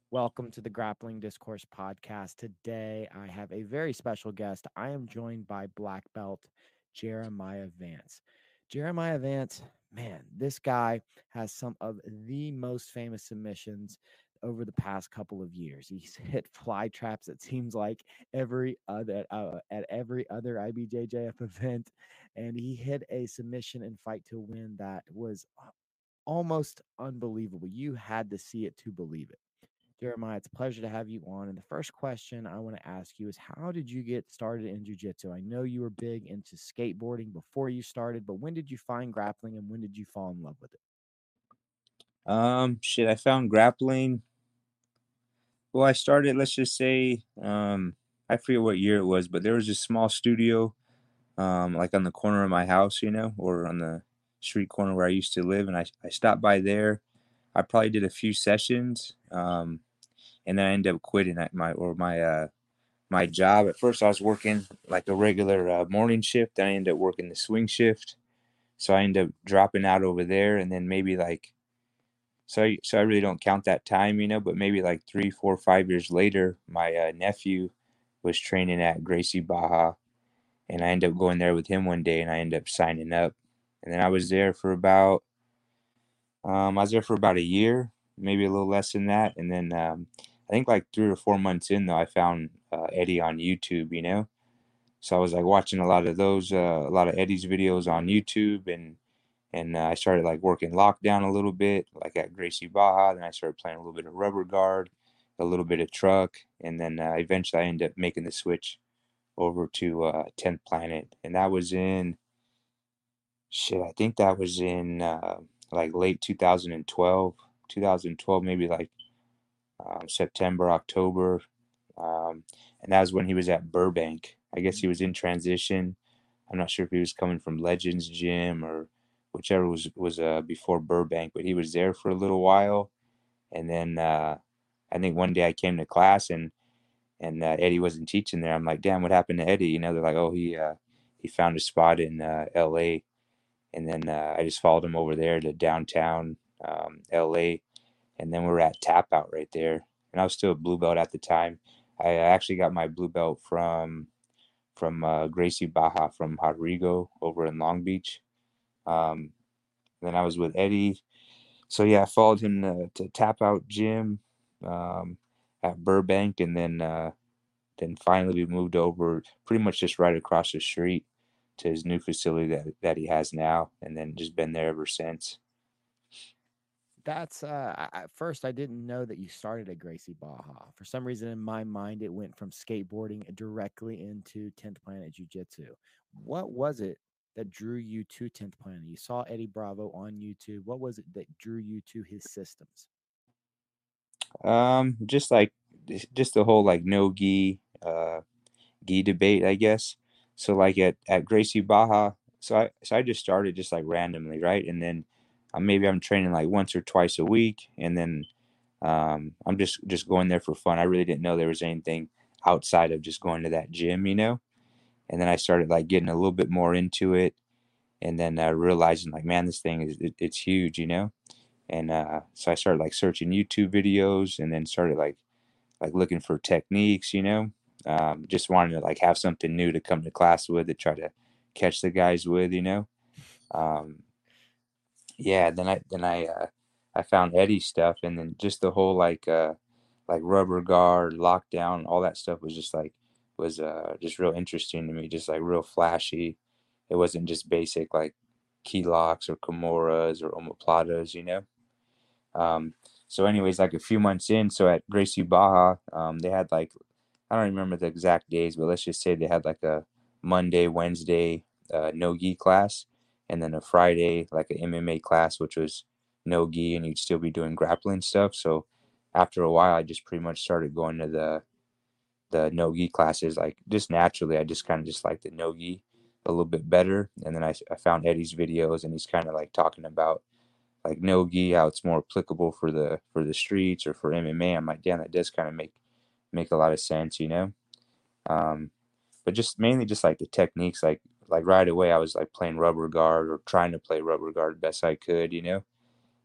Welcome to the Grappling Discourse podcast. Today, I have a very special guest. I am joined by black belt Jeremiah Vance. Jeremiah Vance, man, this guy has some of the most famous submissions over the past couple of years. He's hit fly traps, it seems like, at every other IBJJF event, and he hit a submission and fight to win that was almost unbelievable. You had to see it to believe it. Jeremiah, it's a pleasure to have you on. And the first question I want to ask you is, how did you get started in jiu-jitsu? I know you were big into skateboarding before you started, but when did you find grappling and when did you fall in love with it? I found grappling. Well, I started, let's just say, I forget what year it was, but there was a small studio, like on the corner of my house, or on the street corner where I used to live. And I stopped by there. I probably did a few sessions. And then I ended up quitting at my job. At first I was working like a regular morning shift. Then I ended up working the swing shift. So I ended up dropping out over there. And then maybe like, so I really don't count that time, but maybe like 3, 4, 5 years later, my nephew was training at Gracie Baja, and I ended up going there with him one day, and I ended up signing up, and then I was there for about a year, maybe a little less than that, and then I think like 3 or 4 months in though, I found Eddie on YouTube, so I was like watching a lot of Eddie's videos on YouTube, and I started like working lockdown a little bit, like at Gracie Baja. Then I started playing a little bit of rubber guard, a little bit of truck, and then eventually I ended up making the switch over to 10th Planet, and that was in I think that was in like late 2012, maybe like September, October, and that was when he was at Burbank. I guess he was in transition. I'm not sure if he was coming from Legends Gym or whichever was before Burbank, but he was there for a little while. And then I think one day I came to class and Eddie wasn't teaching there. I'm like, damn, what happened to Eddie? They're like, oh, he found a spot in L.A. And then I just followed him over there to downtown L.A. And then we're at Tap Out right there. And I was still a blue belt at the time. I actually got my blue belt from Gracie Baja from Rodrigo over in Long Beach. Um, then I was with Eddie. So yeah, I followed him to Tap Out Gym um, at Burbank, and then finally we moved over pretty much just right across the street to his new facility that he has now, and then just been there ever since. At first I didn't know that you started at Gracie Baja. For some reason in my mind, it went from skateboarding directly into 10th Planet Jiu Jitsu. What was it that drew you to 10th Planet? You saw Eddie Bravo on YouTube. What was it that drew you to his systems? Just like just the whole like no gi debate, I guess. So like at Gracie Baja, so I just started just like randomly, right? And then maybe I'm training like once or twice a week, and then I'm just going there for fun. I really didn't know there was anything outside of just going to that gym. And then I started like getting a little bit more into it, and then realizing like, man, this thing it's huge. And so I started like searching YouTube videos, and then started like looking for techniques. Just wanted to like have something new to come to class with to try to catch the guys with. Um, yeah, then I found Eddie's stuff, and then just the whole like rubber guard, lockdown, all that stuff was just real interesting to me, just like real flashy. It wasn't just basic like key locks or Kimuras or omoplatas. Um, so anyways, like a few months in, so at Gracie Baja, they had like I don't remember the exact days, but let's just say they had like a Monday, Wednesday no gi class, and then a Friday like an MMA class, which was no gi, and you'd still be doing grappling stuff. So after a while, I just pretty much started going to the no gi classes, like just naturally. I just kind of just like the no gi a little bit better, and then I found Eddie's videos, and he's kind of like talking about like no gi, how it's more applicable for the streets or for MMA. I'm like, damn, that does kind of make a lot of sense. Um, but just mainly just like the techniques, like right away I was like playing rubber guard or trying to play rubber guard best I could.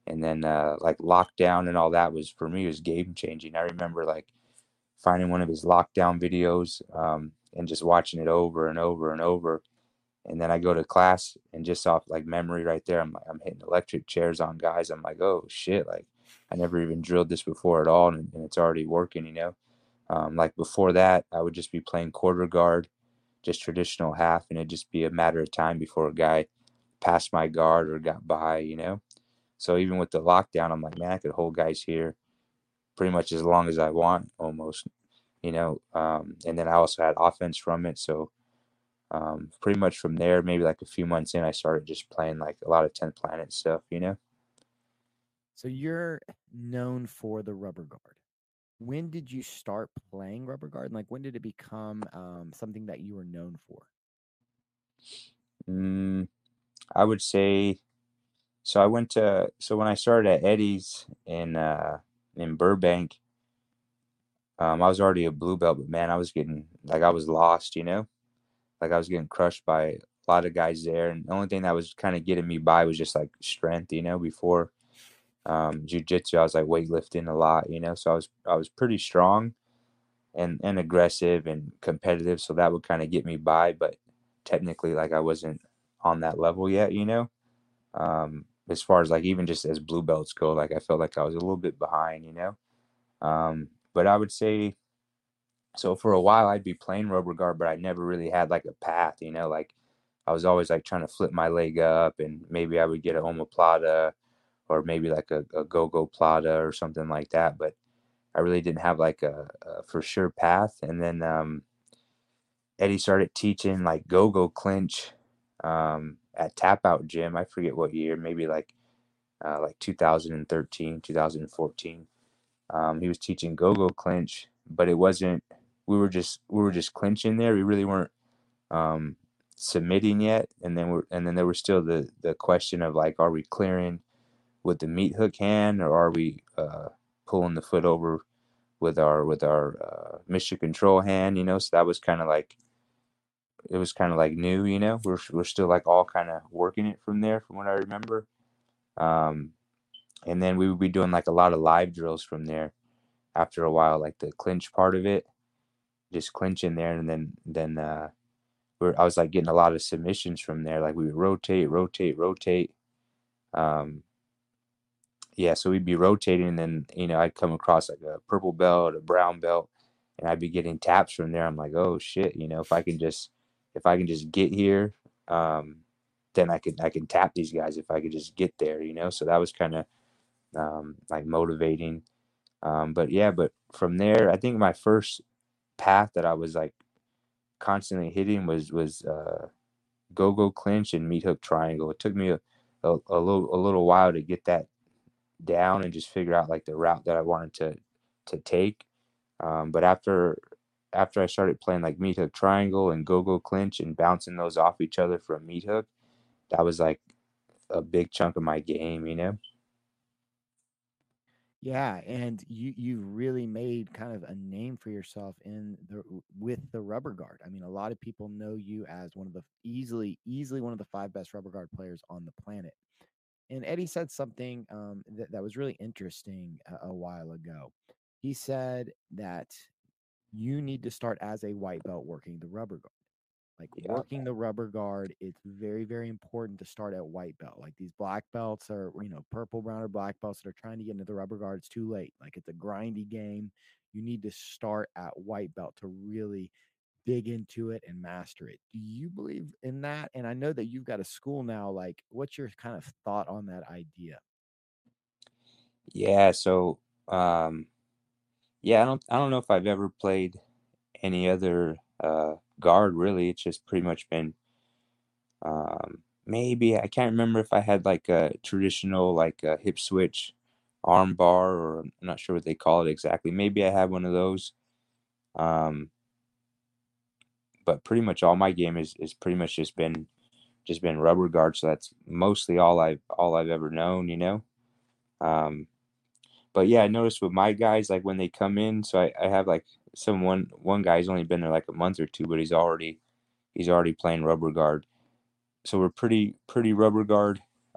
And then like lockdown and all that was for me was game changing. I remember like finding one of his lockdown videos and just watching it over and over and over. And then I go to class and just off like memory right there, I'm hitting electric chairs on guys. I'm like, oh shit, like I never even drilled this before at all, and it's already working, you know. Like before that, I would just be playing quarter guard, just traditional half, and it'd just be a matter of time before a guy passed my guard or got by, you know. So even with the lockdown, I'm like, man, I could hold guys here pretty much as long as I want, almost, you know. And then I also had offense from it, so pretty much from there, maybe like a few months in, I started just playing like a lot of 10th Planet stuff, you know. So you're known for the rubber guard. When did you start playing rubber guard? And like when did it become something that you were known for? Mm, I would say so. So when I started at Eddie's in Burbank, I was already a blue belt, but man, I was getting like I was lost, you know, like I was getting crushed by a lot of guys there, and the only thing that was kind of getting me by was just like strength, you know. Before jujitsu, I was like weightlifting a lot, you know, so I was pretty strong and aggressive and competitive, so that would kind of get me by, but technically like I wasn't on that level yet, you know. As far as like even just as blue belts go, like I felt like I was a little bit behind, you know. But I would say so for a while I'd be playing rubber guard, but I never really had like a path, you know, like I was always like trying to flip my leg up and maybe I would get a omoplata or maybe like a go-go plata or something like that, but I really didn't have like a for sure path. And then Eddie started teaching like go-go clinch at Tap Out Gym. I forget what year, maybe like 2013, 2014. He was teaching go-go clinch, but it wasn't. We were just clinching there. We really weren't um, submitting yet. And then there was still the question of like, are we clearing with the meat hook hand or are we pulling the foot over with our mission control hand? You know, so that was kind of like it was kind of like new. You know, we're still like all kind of working it from there, from what I remember. Um, and then we would be doing like a lot of live drills from there after a while, like the clinch part of it, just clinch in there, and then I was like getting a lot of submissions from there. Like we would rotate, rotate, rotate. Um, yeah, so we'd be rotating, and then I'd come across like a purple belt, a brown belt, and I'd be getting taps from there. I'm like, oh shit, if I can just get here, um, then I can tap these guys if I could just get there, you know. So that was kind of like motivating. But from there, I think my first path that I was like constantly hitting was go clinch and meat hook triangle. It took me a little while to get that down and just figure out like the route that I wanted to take. But after I started playing like meat hook triangle and go clinch and bouncing those off each other for a meat hook, that was like a big chunk of my game, you know? Yeah, and you really made kind of a name for yourself with the rubber guard. I mean, a lot of people know you as one of the easily one of the five best rubber guard players on the planet. And Eddie said something that was really interesting a while ago. He said that you need to start as a white belt working the rubber guard. Like Yeah. working the rubber guard, it's very, very important to start at white belt. Like these black belts are, purple, brown, or black belts that are trying to get into the rubber guard. It's too late. Like it's a grindy game. You need to start at white belt to really dig into it and master it. Do you believe in that? And I know that you've got a school now. Like, what's your kind of thought on that idea? Yeah. So, yeah, I don't know if I've ever played any other guard really. It's just pretty much been maybe I can't remember if I had like a traditional like a hip switch arm bar or I'm not sure what they call it exactly. Maybe I had one of those. Um, but pretty much all my game is pretty much just been rubber guard. So that's mostly all I've ever known, you know. Um, but yeah, I noticed with my guys like when they come in, so I have like one guy's only been there like a month or two, but he's already playing rubber guard. So we're pretty rubber guard.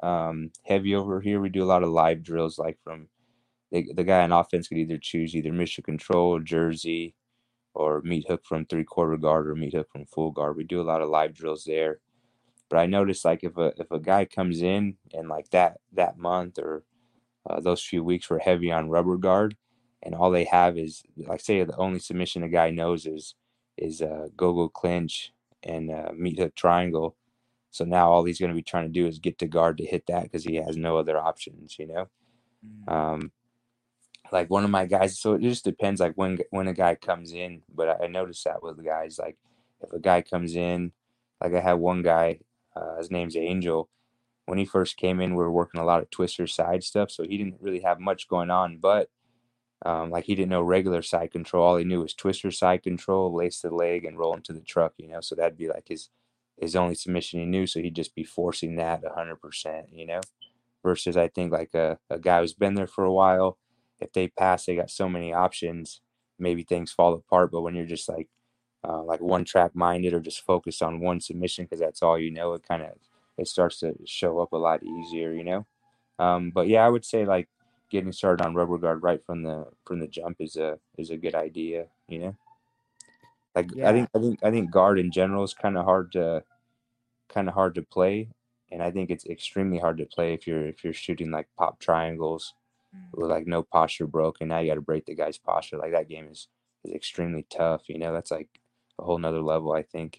heavy over here. We do a lot of live drills, like from the guy on offense could either choose either mission control, jersey, or meat hook from 3/4 guard or meat hook from full guard. We do a lot of live drills there. But I noticed like if a guy comes in and like that month or those few weeks were heavy on rubber guard, and all they have is like say the only submission a guy knows is go clinch and meat hook triangle. So now all he's going to be trying to do is get to guard to hit that because he has no other options, you know. Mm. Um, like one of my guys, so it just depends like when a guy comes in. But I noticed that with the guys, like if a guy comes in, like I had one guy, his name's Angel. When he first came in, we were working a lot of twister side stuff, so he didn't really have much going on. But like he didn't know regular side control. All he knew was twister side control, lace the leg, and roll into the truck. You know, so that'd be like his only submission he knew. So he'd just be forcing that 100%. You know, versus I think like a guy who's been there for a while, if they pass, they got so many options. Maybe things fall apart. But when you're just like one track minded or just focused on one submission because that's all you know, it starts to show up a lot easier. You know. But yeah, I would say like getting started on rubber guard right from the jump is a good idea. You know, like I Yeah. think I think I think guard in general is kind of hard to play, and I think it's extremely hard to play if you're shooting like pop triangles with Mm. like no posture broken. Now you got to break the guy's posture. Like that game is extremely tough. You know, that's like a whole nother level. I think.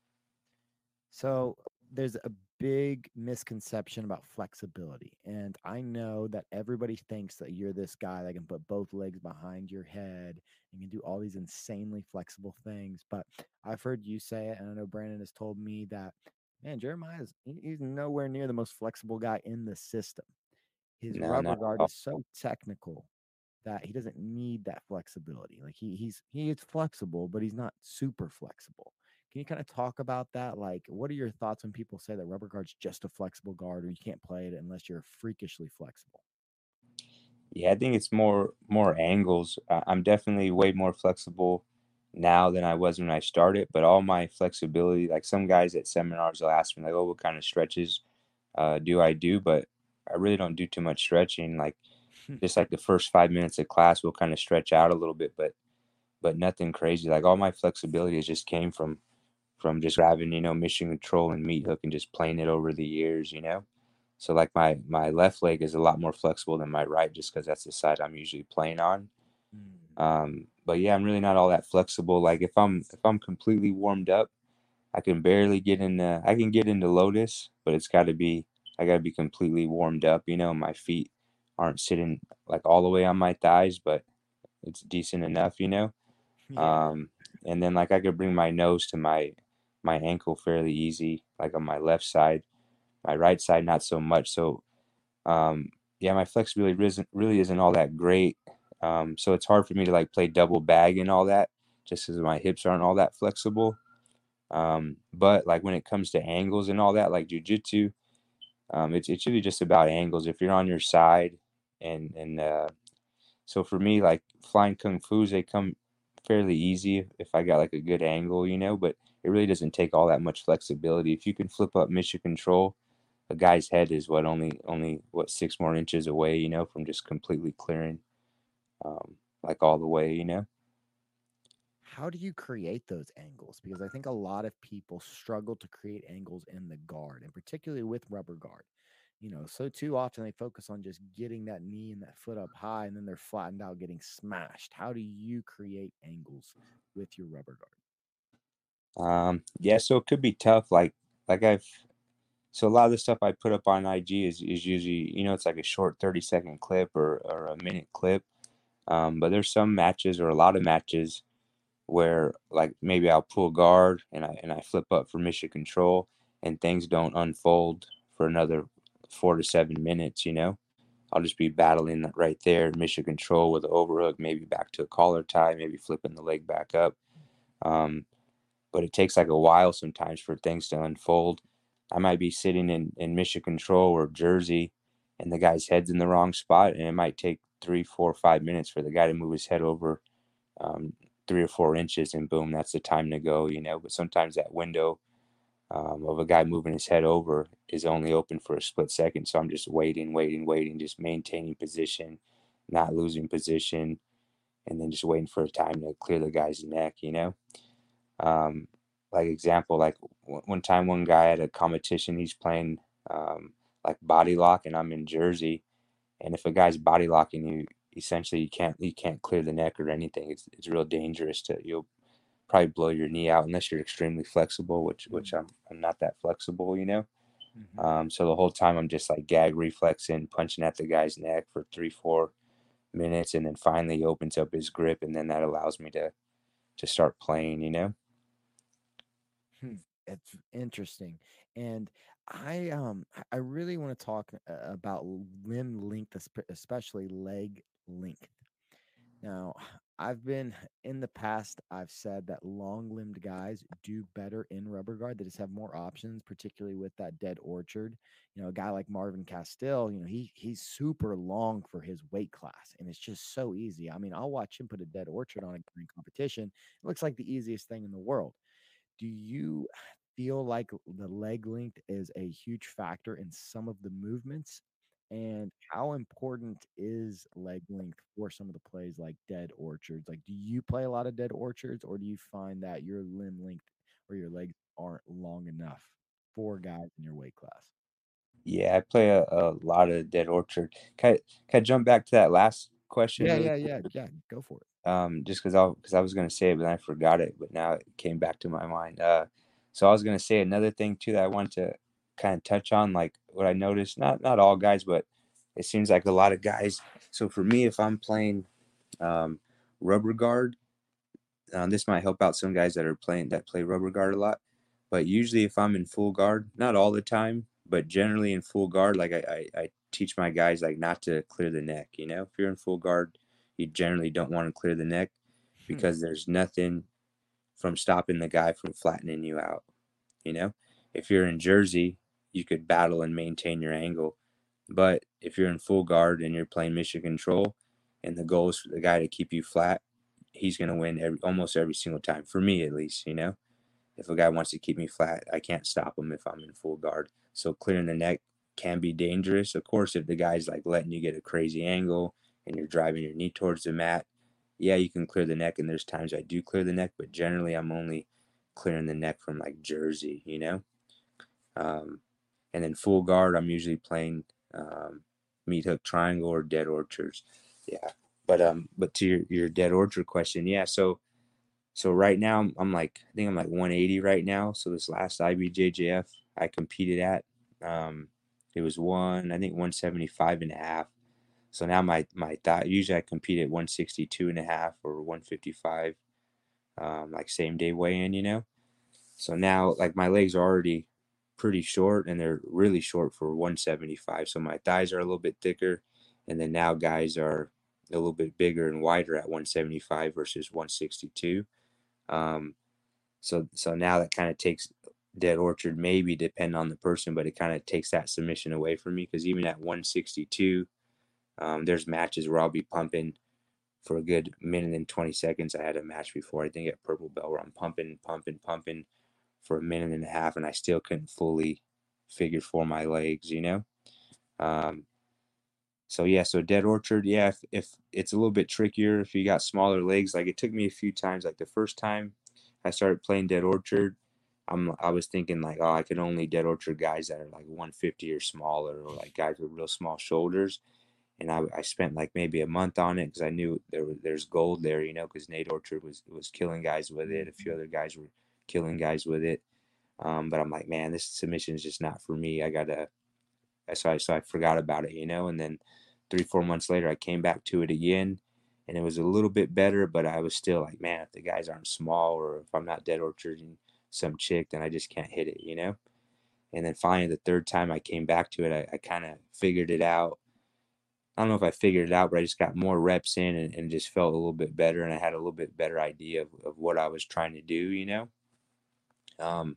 So there's a big misconception about flexibility. And I know that everybody thinks that you're this guy that can put both legs behind your head and can do all these insanely flexible things. But I've heard you say it, and I know Brandon has told me that, man, he's nowhere near the most flexible guy in the system. His No, rubber not at guard all. is so technical that he doesn't need that flexibility. Like he is flexible, but he's not super flexible. Can you kind of talk about that? Like, what are your thoughts when people say that rubber guard's just a flexible guard, or you can't play it unless you're freakishly flexible? Yeah, I think it's more angles. I'm definitely way more flexible now than I was when I started, but all my flexibility, like some guys at seminars will ask me like, "Oh, what kind of stretches do I do?" But I really don't do too much stretching. Like just like the first 5 minutes of class, we'll kind of stretch out a little bit, but nothing crazy. Like all my flexibility has just came from just grabbing, mission control and meat hook and just playing it over the years, you know. So like my left leg is a lot more flexible than my right, just because that's the side I'm usually playing on. Mm. But yeah, I'm really not all that flexible. Like if I'm completely warmed up, I can barely get in. I can get into lotus, but I got to be completely warmed up. You know, my feet aren't sitting like all the way on my thighs, but it's decent enough. You know, Yeah. um, and then like I could bring my nose to my ankle fairly easy, like on my left side. My right side, not so much. So yeah, my flexibility really isn't all that great. So it's hard for me to like play double bag and all that, just because my hips aren't all that flexible. But like when it comes to angles and all that, like jujitsu, it's really just about angles. If you're on your side, and so for me, like flying kung fu's, they come fairly easy if I got like a good angle, you know. But it really doesn't take all that much flexibility. If you can flip up mission control, a guy's head is only what 6 more inches away, you know, from just completely clearing, like all the way, you know. How do you create those angles? Because I think a lot of people struggle to create angles in the guard, and particularly with rubber guard. So too often they focus on just getting that knee and that foot up high, and then they're flattened out getting smashed. How do you create angles with your rubber guard? Yeah, so it could be tough. Like I've so a lot of the stuff I put up on IG is usually, it's like a short 30-second clip or a minute clip. But there's some matches or a lot of matches where like maybe I'll pull guard and I flip up for mission control and things don't unfold for another 4 to 7 minutes, you know. I'll just be battling that right there, mission control with the overhook, maybe back to a collar tie, maybe flipping the leg back up. Um, but it takes like a while sometimes for things to unfold. I might be sitting in mission control or jersey and the guy's head's in the wrong spot, and it might take 3, 4, 5 minutes for the guy to move his head over 3 or 4 inches, and boom, that's the time to go, you know. But sometimes that window of a guy moving his head over is only open for a split second. So I'm just waiting, just maintaining position, not losing position, and then just waiting for a time to clear the guy's neck, you know? Um, like example, like one time, one guy at a competition, he's playing like body lock, and I'm in Jersey. And if a guy's body locking you, essentially you can't clear the neck or anything. It's real dangerous to you'll probably blow your knee out unless you're extremely flexible, which I'm not that flexible, you know. Mm-hmm. So the whole time I'm just like gag reflexing, punching at the guy's neck for 3-4 minutes, and then finally he opens up his grip, and then that allows me to start playing, you know. Hmm, it's interesting. And I really want to talk about limb length, especially leg length. Now, I've been in the past, I've said that long-limbed guys do better in rubber guard. They just have more options, particularly with that dead orchard. A guy like Marvin Castile, he's super long for his weight class, and it's just so easy. I mean, I'll watch him put a dead orchard on a green competition. It looks like the easiest thing in the world. Do you feel like the leg length is a huge factor in some of the movements? And how important is leg length for some of the plays like dead orchards? Like, do you play a lot of dead orchards, or do you find that your limb length or your legs aren't long enough for guys in your weight class? Yeah, I play a lot of Dead Orchard. Can I jump back to that last question Yeah, really yeah, quick? yeah, yeah. Go for it. Just because I was gonna say it, but then I forgot it, but now it came back to my mind. So I was gonna say another thing too that I want to kind of touch on, like what I noticed, not all guys, but it seems like a lot of guys. So for me, if I'm playing um, rubber guard, this might help out some guys that play rubber guard a lot. But usually, if I'm in full guard, not all the time, but generally in full guard, like I teach my guys like not to clear the neck. You know, if you're in full guard, you generally don't want to clear the neck Hmm. because there's nothing from stopping the guy from flattening you out. You know, if you're in Jersey, you could battle and maintain your angle. But if you're in full guard and you're playing mission control, and the goal is for the guy to keep you flat, he's going to win almost every single time. For me, at least, you know. If a guy wants to keep me flat, I can't stop him if I'm in full guard. So clearing the neck can be dangerous. Of course, if the guy's like letting you get a crazy angle and you're driving your knee towards the mat, yeah, you can clear the neck. And there's times I do clear the neck, but generally I'm only clearing the neck from like Jersey, you know. Um, and then full guard, I'm usually playing meat hook triangle or dead orchards. Yeah. But to your dead orchard question, yeah. So right now I think I'm like 180 right now. So this last IBJJF I competed at, um, it was I think 175 and a half. So now my thigh, usually I compete at 162 and a half or 155, like same day weigh in, you know. So now like my legs are already pretty short and they're really short for 175. So my thighs are a little bit thicker, and then now guys are a little bit bigger and wider at 175 versus 162. Um, so now that kind of takes Dead Orchard, maybe depend on the person, but it kind of takes that submission away from me because even at 162, there's matches where I'll be pumping for a good minute and 20 seconds. I had a match before, I think at Purple Belt, where I'm pumping for a minute and a half, and I still couldn't fully figure for my legs, you know? Um, so yeah, so Dead Orchard, yeah, if it's a little bit trickier if you got smaller legs. Like it took me a few times. Like the first time I started playing Dead Orchard, I was thinking like, oh, I could only Dead Orchard guys that are like 150 or smaller, or like guys with real small shoulders. And I spent like maybe a month on it because I knew there's gold there, you know, because Nate Orchard was killing guys with it. A few Mhm. other guys were killing guys with it. But I'm like, man, this submission is just not for me. So I forgot about it, you know. And then 3-4 months later, I came back to it again, and it was a little bit better. But I was still like, man, if the guys aren't small, or if I'm not Dead Orchard and some chick, then I just can't hit it, you know. And then finally, the third time I came back to it, I kind of figured it out. I don't know if I figured it out, but I just got more reps in, and just felt a little bit better, and I had a little bit better idea of what I was trying to do, you know. Um,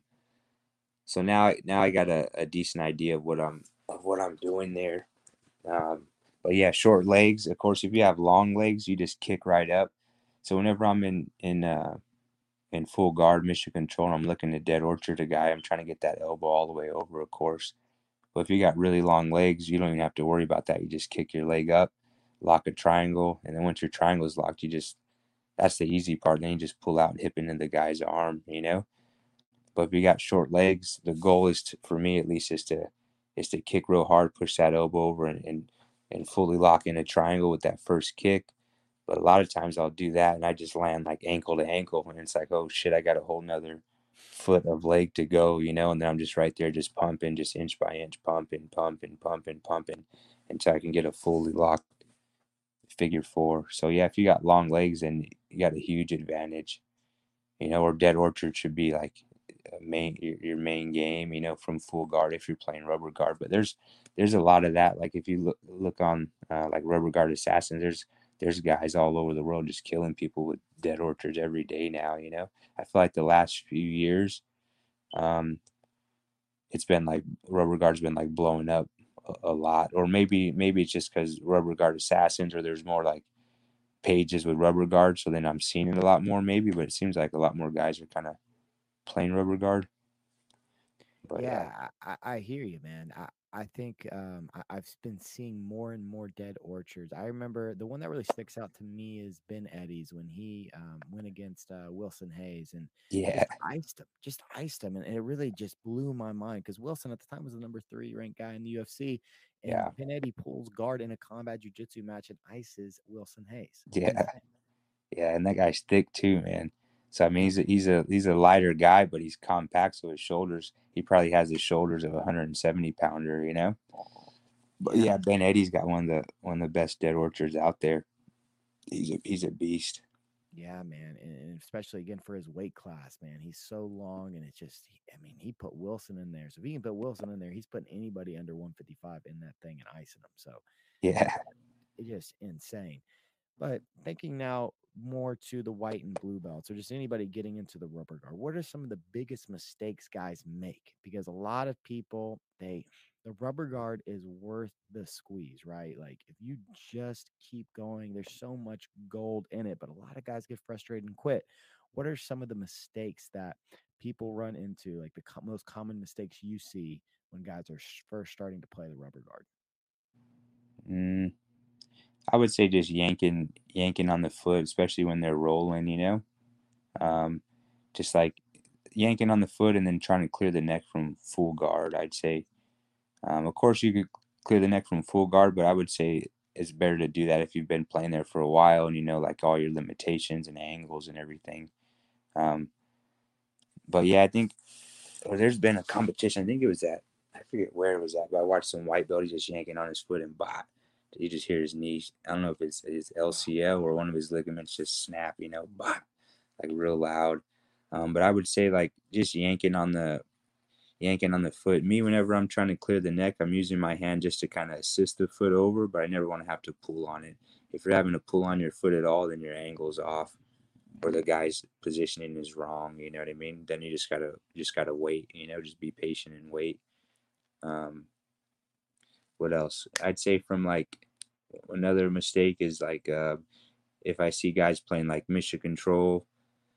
so now I got a decent idea of what I'm doing there. Um, but yeah, short legs. Of course, if you have long legs, you just kick right up. So whenever I'm in full guard, mission control, and I'm looking to dead orchard a guy. I'm trying to get that elbow all the way over, of course. But if you got really long legs, you don't even have to worry about that. You just kick your leg up, lock a triangle, and then once your triangle is locked, that's the easy part. Then you just pull out and hip into the guy's arm. But if you got short legs, the goal for me at least, is to kick real hard, push that elbow over, and fully lock in a triangle with that first kick. But a lot of times I'll do that and I just land like ankle to ankle, and it's like, oh shit, I got a whole nother foot of leg to go, and then I'm just right there, just pumping, just inch by inch, pumping, pumping, pumping, pumping, until I can get a fully locked figure four. So yeah, if you got long legs, then you got a huge advantage, or dead orchard should be like your main game, from full guard if you're playing rubber guard. But there's a lot of that. Like if you look on like rubber guard assassins, there's guys all over the world just killing people with dead orchards every day now. I feel like the last few years, um, it's been like rubber guard's been like blowing up a lot, or maybe it's just because rubber guard assassins, or there's more like pages with rubber guard, so then I'm seeing it a lot more maybe. But it seems like a lot more guys are kind of playing rubber guard. But yeah, Yeah, I hear you, man. I think I've been seeing more and more dead orchards. I remember the one that really sticks out to me is Ben Eddies when he went against Wilson Hayes and yeah, just iced him, and it really just blew my mind because Wilson at the time was the number 3 ranked guy in the UFC, and yeah, Ben Eddy pulls guard in a combat jiu-jitsu match and ices Wilson Hayes. yeah, Insane. yeah. And that guy's thick too, man. So I mean, he's a lighter guy, but he's compact. So his shoulders, he probably has the shoulders of a 170 pounder. But Yeah. yeah, Ben Eddy's got one of the best dead orchards out there. He's a beast. Yeah, man, and especially again for his weight class, man, he's so long, and it's just, I mean, he put Wilson in there. So if he can put Wilson in there, he's putting anybody under 155 in that thing and icing them. So Yeah. it's just insane. But thinking now more to the white and blue belts, or just anybody getting into the rubber guard, what are some of the biggest mistakes guys make? Because a lot of people, the rubber guard is worth the squeeze, right? Like if you just keep going, there's so much gold in it, but a lot of guys get frustrated and quit. What are some of the mistakes that people run into, like the most common mistakes you see when guys are first starting to play the rubber guard? Mm, I would say just yanking on the foot, especially when they're rolling. Um, just like yanking on the foot and then trying to clear the neck from full guard, I'd say. Of course, you could clear the neck from full guard, but I would say it's better to do that if you've been playing there for a while and you know like all your limitations and angles and everything. Um, but yeah, I think there's been a competition. I think it was I forget where it was at, but I watched some white belt. He's just yanking on his foot and bot. You just hear his knees. I don't know if it's his LCL or one of his ligaments just snap, bot, like real loud. But I would say like just yanking on the foot. Me, whenever I'm trying to clear the neck, I'm using my hand just to kind of assist the foot over, but I never want to have to pull on it. If you're having to pull on your foot at all, then your angle's off or the guy's positioning is wrong. You know what I mean? Then you just gotta wait. Just be patient and wait. Um, what else? I'd say from like another mistake is like if I see guys playing like mission control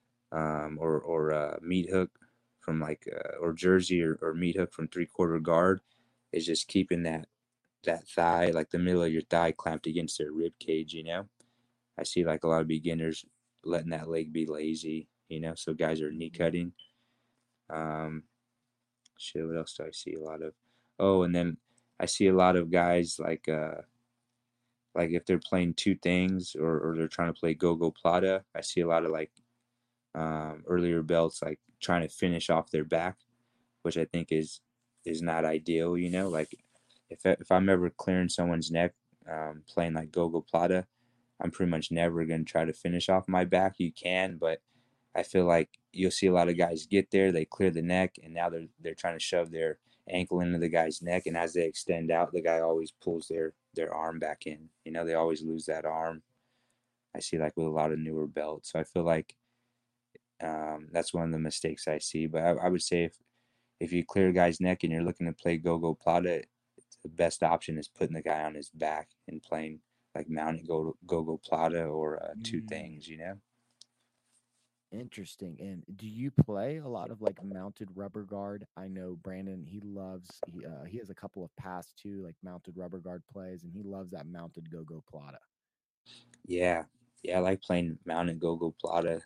or meat hook from like or jersey or meat hook from 3/4 guard, is just keeping that thigh, like the middle of your thigh, clamped against their rib cage. I see like a lot of beginners letting that leg be lazy. So guys are knee Mhm. cutting. Um, shit, what else do I see a lot of? Oh, and then I see a lot of guys like if they're playing two things or they're trying to play go-go plata, I see a lot of like earlier belts like trying to finish off their back, which I think is not ideal. Like if I'm ever clearing someone's neck, playing like go-go plata, I'm pretty much never going to try to finish off my back. You can, but I feel like you'll see a lot of guys get there, they clear the neck, and now they're trying to shove their ankle into the guy's neck, and as they extend out, the guy always pulls their arm back in. They always lose that arm. I see like with a lot of newer belts. So I feel like that's one of the mistakes I see. But I would say if you clear a guy's neck and you're looking to play go-go plata, the best option is putting the guy on his back and playing like mounted go-go plata or two Mm. things. Interesting. And do you play a lot of like mounted rubber guard? I know Brandon, he has a couple of past two like mounted rubber guard plays, and he loves that mounted go-go plata. Yeah, yeah, I like playing mounted go-go plata.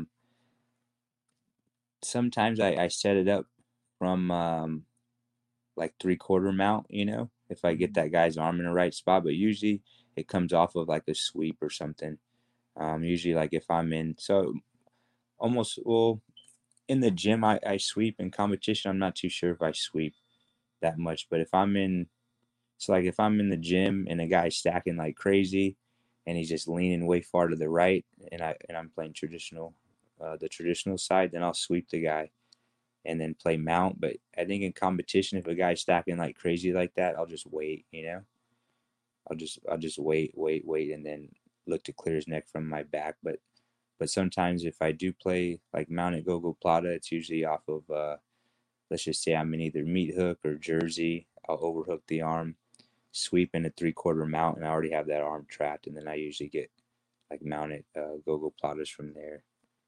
Sometimes I set it up from like 3/4 mount, if I get Mhm. that guy's arm in the right spot, but usually it comes off of like a sweep or something. Usually like if I'm in, so almost, well, in the gym I sweep. In competition, I'm not too sure if I sweep that much, but if I'm in, so like if I'm in the gym and a guy's stacking like crazy and he's just leaning way far to the right and I'm playing the traditional side, then I'll sweep the guy and then play mount. But I think in competition, if a guy's stacking like crazy like that, I'll just wait. I'll just wait, and then look to clear his neck from my back. But sometimes if I do play like mounted go-go plata, it's usually off of let's just say I'm in either meat hook or jersey. I'll overhook the arm, sweep in a 3/4 mount, and I already have that arm trapped, and then I usually get like mounted go-go platas from there.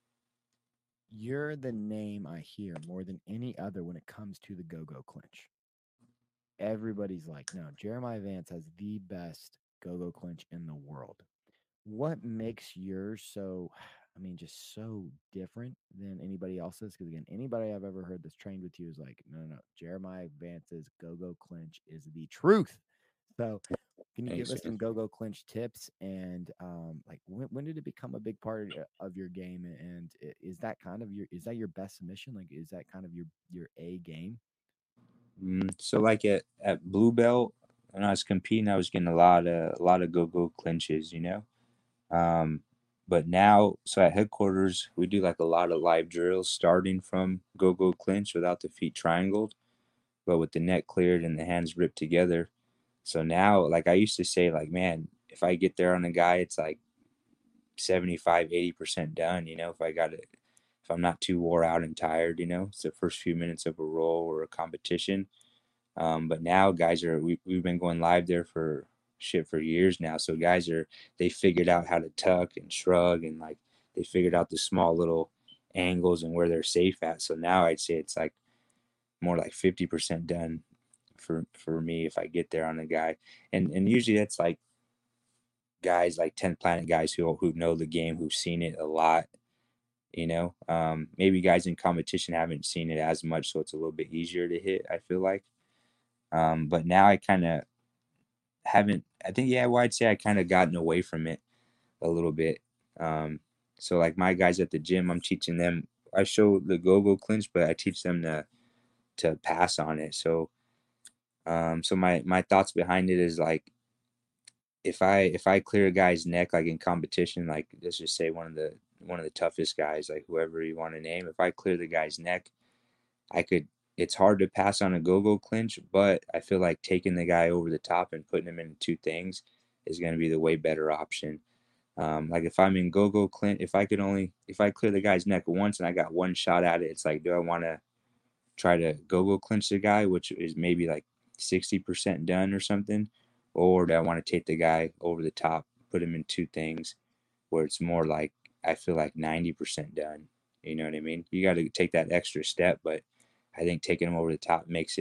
You're the name I hear more than any other when it comes to the go-go clinch. Everybody's like, no, Jeremiah Vance has the best go-go clinch in the world. What makes yours so, I mean, just so different than anybody else's? Because again, anybody I've ever heard that's trained with you is like, no, no, no. Jeremiah Vance's go-go clinch is the truth. So, can you give Thanks, us man. some go-go clinch tips and like when did it become a big part of your game? And is that kind of your best submission? Like, is that kind of your A game? So like at blue belt, when I was competing, I was getting a lot of go-go clinches. Um, but now, so at headquarters, we do like a lot of live drills starting from go-go clinch without the feet triangled, but with the neck cleared and the hands ripped together. So now, like I used to say, like, man, if I get there on a guy, it's like 75, 80% done, if I got it, if I'm not too wore out and tired, it's the first few minutes of a roll or a competition. But now we've been going live there for shit for years now. So they figured out how to tuck and shrug, and like they figured out the small little angles and where they're safe at. So now I'd say it's like more like 50% done for me if I get there on a guy. And usually that's like guys like 10th Planet guys who know the game, who've seen it a lot. Maybe guys in competition haven't seen it as much, so it's a little bit easier to hit, I feel like. But now I kind of haven't, I think, yeah, well, I'd say I kind of gotten away from it a little bit. Um, so like my guys at the gym, I'm teaching them, I show the go-go clinch, but I teach them to pass on it. So my thoughts behind it is like, if I clear a guy's neck, like in competition, like let's just say one of the toughest guys, like whoever you want to name, if I clear the guy's neck, I could, it's hard to pass on a go-go clinch, but I feel like taking the guy over the top and putting him into two things is going to be the way better option. Like if I'm in go-go clinch, if I clear the guy's neck once and I got one shot at it, it's like, do I want to try to go clinch the guy, which is maybe like 60% done or something, or do I want to take the guy over the top, put him in two things where it's more like, I feel like 90% done. You know what I mean? You got to take that extra step, but I think taking him over the top makes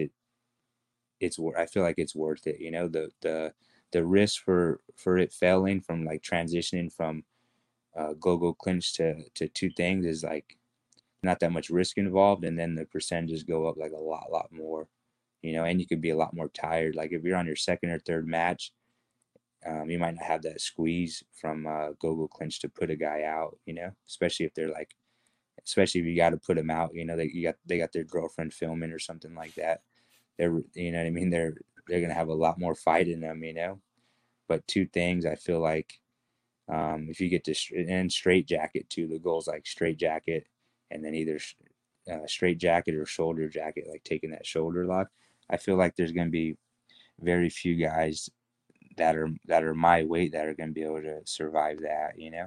I feel like it's worth it. The risk for it failing from like transitioning from go clinch to two things is like not that much risk involved, and then the percentages go up like a lot more. And you could be a lot more tired. Like if you're on your second or third match, you might not have that squeeze from go clinch to put a guy out. Especially if they're like, especially if you got to put them out. They got their girlfriend filming or something like that. You know what I mean. They're gonna have a lot more fight in them. But two things I feel like, if you get to and straight jacket too, the goal's like straight jacket, and then either straight jacket or shoulder jacket, like taking that shoulder lock. I feel like there's going to be very few guys that are my weight that are going to be able to survive that.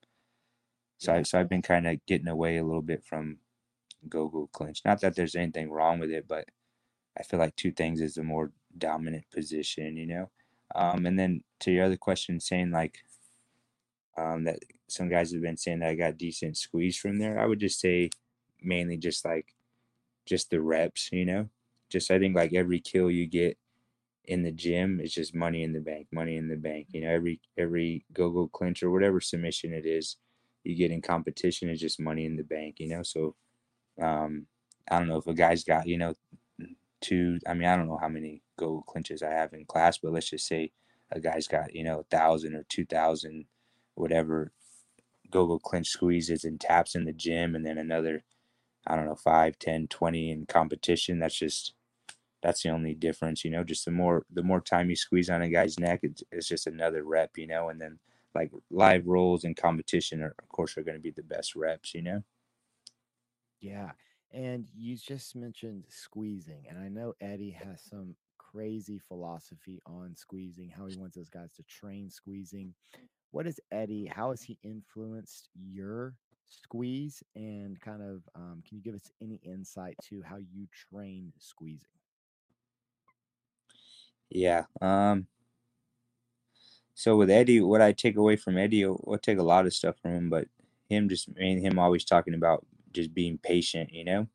So Yeah. I've been kind of getting away a little bit from go clinch. Not that there's anything wrong with it, but I feel like two things is the more dominant position. And then to your other question, saying like that some guys have been saying that I got decent squeeze from there. I would just say mainly just the reps, you know. Just I think like every kill you get in the gym is just money in the bank, money in the bank. You know, every go clinch or whatever submission it is you get in competition is just money in the bank, you know. So um I don't know if a guy's got, you know, two, I mean, I don't know how many go clinches I have in class, but let's just say a guy's got, you know, 1,000 or 2,000, whatever go clinch squeezes and taps in the gym, and then another, I don't know, 5, 10, 20 in competition. That's the only difference, you know. Just the more time you squeeze on a guy's neck, it's just another rep, you know. And then like live rolls and competition are, of course, are going to be the best reps, you know. Yeah. And you just mentioned squeezing. And I know Eddie has some crazy philosophy on squeezing, how he wants those guys to train squeezing. What is Eddie? How has he influenced your squeeze? And kind of, can you give us any insight to how you train squeezing? Yeah. So with Eddie, what I take away from Eddie, I'll take a lot of stuff from him, but him always talking about just being patient, you know.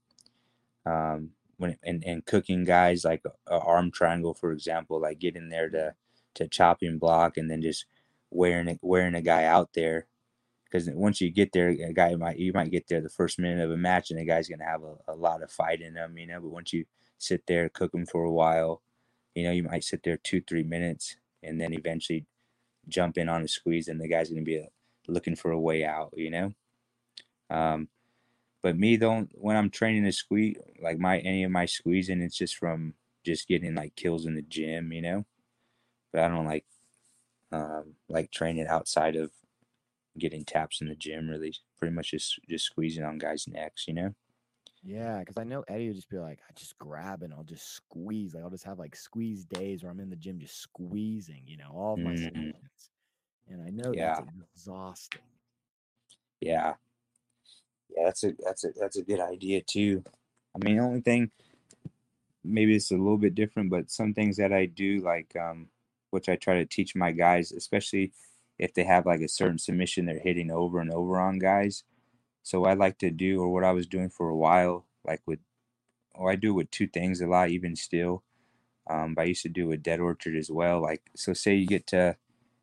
When and cooking guys like a arm triangle, for example, like getting there to chopping block and then just wearing a guy out there. Because once you get there, a guy you might get there the first minute of a match, and the guy's gonna have a lot of fight in him, you know. But once you sit there, cook him for a while, you know, you might sit there 2 3 minutes, and then eventually jump in on a squeeze, and the guy's gonna be looking for a way out, you know. Um, but me don't when I'm training to squeeze like my any of my squeezing, it's just from just getting like kills in the gym, you know. But I don't like training outside of getting taps in the gym. Really, pretty much just squeezing on guys' necks, you know. Yeah, because I know Eddie would just be like, I just grab and I'll just squeeze. Like I'll just have like squeeze days where I'm in the gym just squeezing, all of my Mm, sessions. And I know that's yeah, exhausting. yeah, yeah. That's a good idea too. I mean, the only thing maybe it's a little bit different, but some things that I do like, which I try to teach my guys, especially if they have like a certain submission they're hitting over and over on guys. So I like to do, or what I was doing for a while, like or I do with two things a lot, even still. But I used to do with Dead Orchard as well. Like, so say you get to,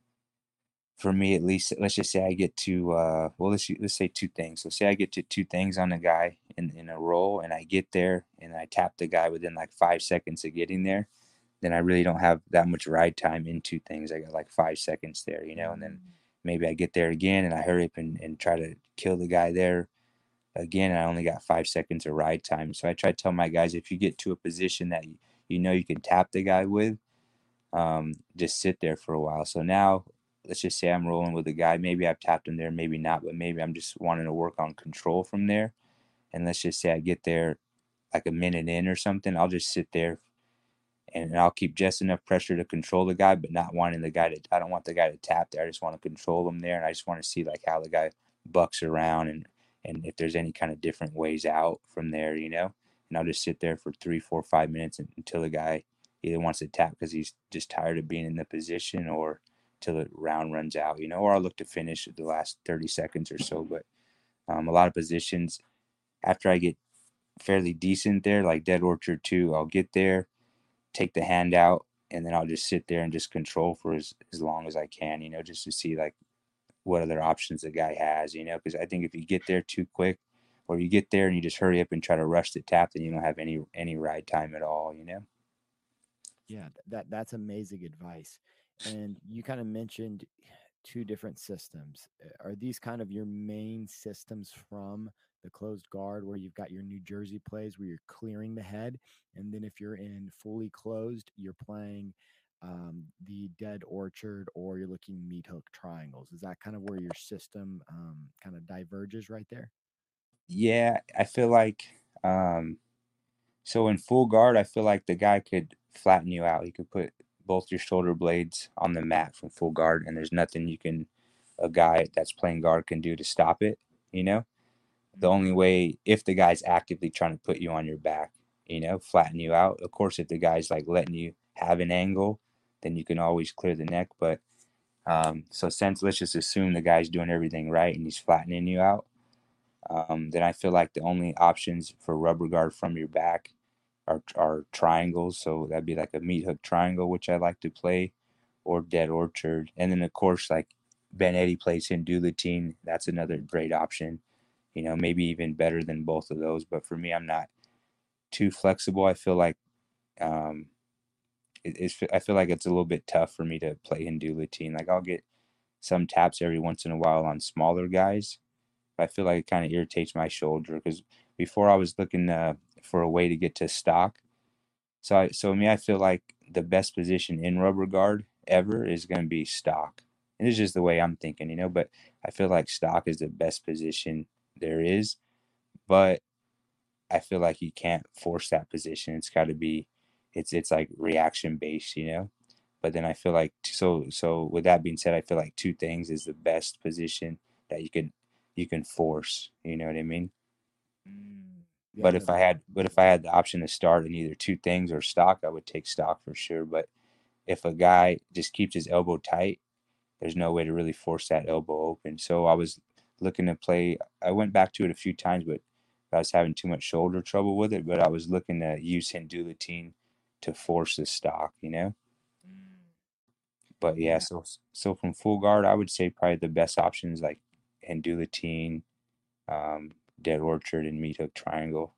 for me at least, let's just say I get to, well, let's say two things. So say I get to two things on a guy in a roll, and I get there and I tap the guy within like 5 seconds of getting there, then I really don't have that much ride time in two things. I got like 5 seconds there, you know, and then Mm. maybe I get there again and I hurry up and try to kill the guy there again. I only got 5 seconds of ride time. So I try to tell my guys, if you get to a position that you know you can tap the guy with, just sit there for a while. So now let's just say I'm rolling with a guy. Maybe I've tapped him there, maybe not, but maybe I'm just wanting to work on control from there. And let's just say I get there like a minute in or something. I'll just sit there and I'll keep just enough pressure to control the guy, but not wanting the guy to. I don't want the guy to tap there. I just want to control him there, and I just want to see like how the guy bucks around and if there's any kind of different ways out from there, you know. And I'll just sit there for 3, 4, 5 minutes until the guy either wants to tap because he's just tired of being in the position, or till the round runs out, you know. Or I'll look to finish the last 30 seconds or so. But a lot of positions after I get fairly decent there, like Dead Orchard 2, I'll get there, take the hand out, and then I'll just sit there and just control for as long as I can, you know, just to see like what other options the guy has, you know, because I think if you get there too quick, or you get there and you just hurry up and try to rush the tap, then you don't have any ride time at all, you know. Yeah, that's amazing advice. And you kind of mentioned two different systems. Are these kind of your main systems from the closed guard where you've got your New Jersey plays where you're clearing the head? And then if you're in fully closed, you're playing the dead orchard or you're looking meat hook triangles. Is that kind of where your system kind of diverges right there? Yeah, I feel like so in full guard, I feel like the guy could flatten you out. He could put both your shoulder blades on the mat from full guard, and there's nothing a guy that's playing guard can do to stop it, you know. The only Mm. way, if the guy's actively trying to put you on your back, you know, flatten you out. Of course, if the guy's like letting you have an angle, then you can always clear the neck. But So since let's just assume the guy's doing everything right and he's flattening you out, then I feel like the only options for rubber guard from your back are triangles. So that'd be like a meat hook triangle, which I like to play, or dead orchard. And then of course like Ben Eddy plays Hindulatine. That's another great option. Maybe even better than both of those. But for me, I'm not too flexible. I feel like um, I feel like it's a little bit tough for me to play Hindulatine. Like I'll get some taps every once in a while on smaller guys. I feel like it kind of irritates my shoulder because before I was looking for a way to get to stock. I feel like the best position in rubber guard ever is going to be stock. And it's just the way I'm thinking. But I feel like stock is the best position there is. But I feel like you can't force that position. It's got to be, it's like reaction based. But then I feel like so with that being said, I feel like two things is the best position that you can force. You know what I mean? Mm. Yeah, But no, if I that had but if I had the option to start in either two things or stock, I would take stock for sure. But if a guy just keeps his elbow tight, there's no way to really force that elbow open. So I was looking to play. I went back to it a few times, but I was having too much shoulder trouble with it. But I was looking to use Hindulatine to force the stock. Mm. But yeah, Yeah. so from full guard, I would say probably the best options like Hindulatine, Dead Orchard, and Meat Hook Triangle.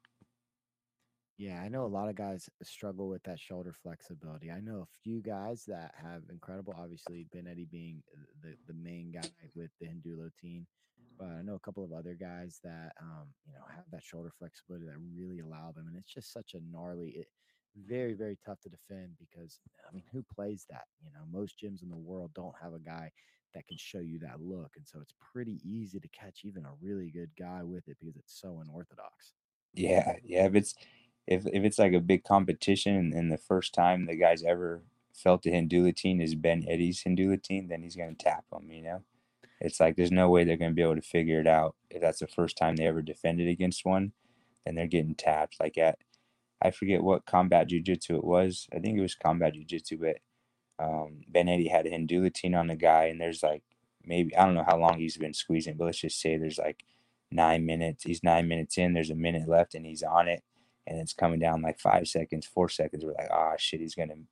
Yeah, I know a lot of guys struggle with that shoulder flexibility. I know a few guys that have incredible, obviously Benetti being the main guy with the Hindulatine, but I know a couple of other guys that have that shoulder flexibility that really allow them, and it's just such a very very tough to defend because I mean, who plays that? Most gyms in the world don't have a guy that can show you that look, and so it's pretty easy to catch even a really good guy with it because it's so unorthodox. Yeah, yeah. If it's like a big competition and the first time the guy's ever felt the Hindulatine is Ben Eddy's Hindulatine, then he's gonna tap him. It's like there's no way they're gonna be able to figure it out if that's the first time they ever defended against one, then they're getting tapped. Like I forget what combat jujitsu it was. I think it was combat jujitsu, but Benetti had a Hindulatine on the guy, and there's like maybe I don't know how long he's been squeezing, but let's just say there's like 9 minutes. He's 9 minutes in. There's a minute left, and he's on it, and it's coming down like 5 seconds, 4 seconds. We're like, ah, shit,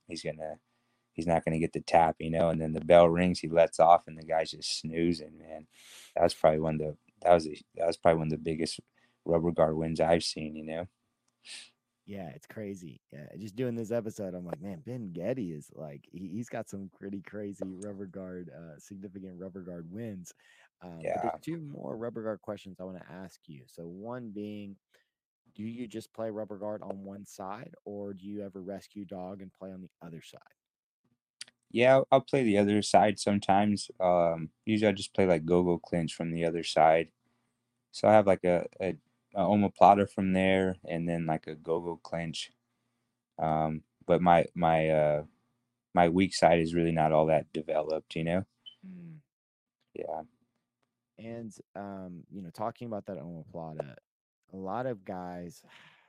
he's not gonna get the tap. And then the bell rings, he lets off, and the guy's just snoozing. Man, that was probably one of the that was probably one of the biggest rubber guard wins I've seen. Yeah, it's crazy. Yeah, just doing this episode, I'm like, man, Ben Getty is like he's got some pretty crazy significant rubber guard wins. But there's Yeah. two more rubber guard questions I want to ask you. So one being, do you just play rubber guard on one side, or do you ever rescue dog and play on the other side? Yeah, I'll play the other side sometimes. Usually I just play like go-go clinch from the other side. So I have like a omoplata from there, and then like a go-go clinch. But my weak side is really not all that developed. Mm. Yeah. And talking about that omoplata, a lot of guys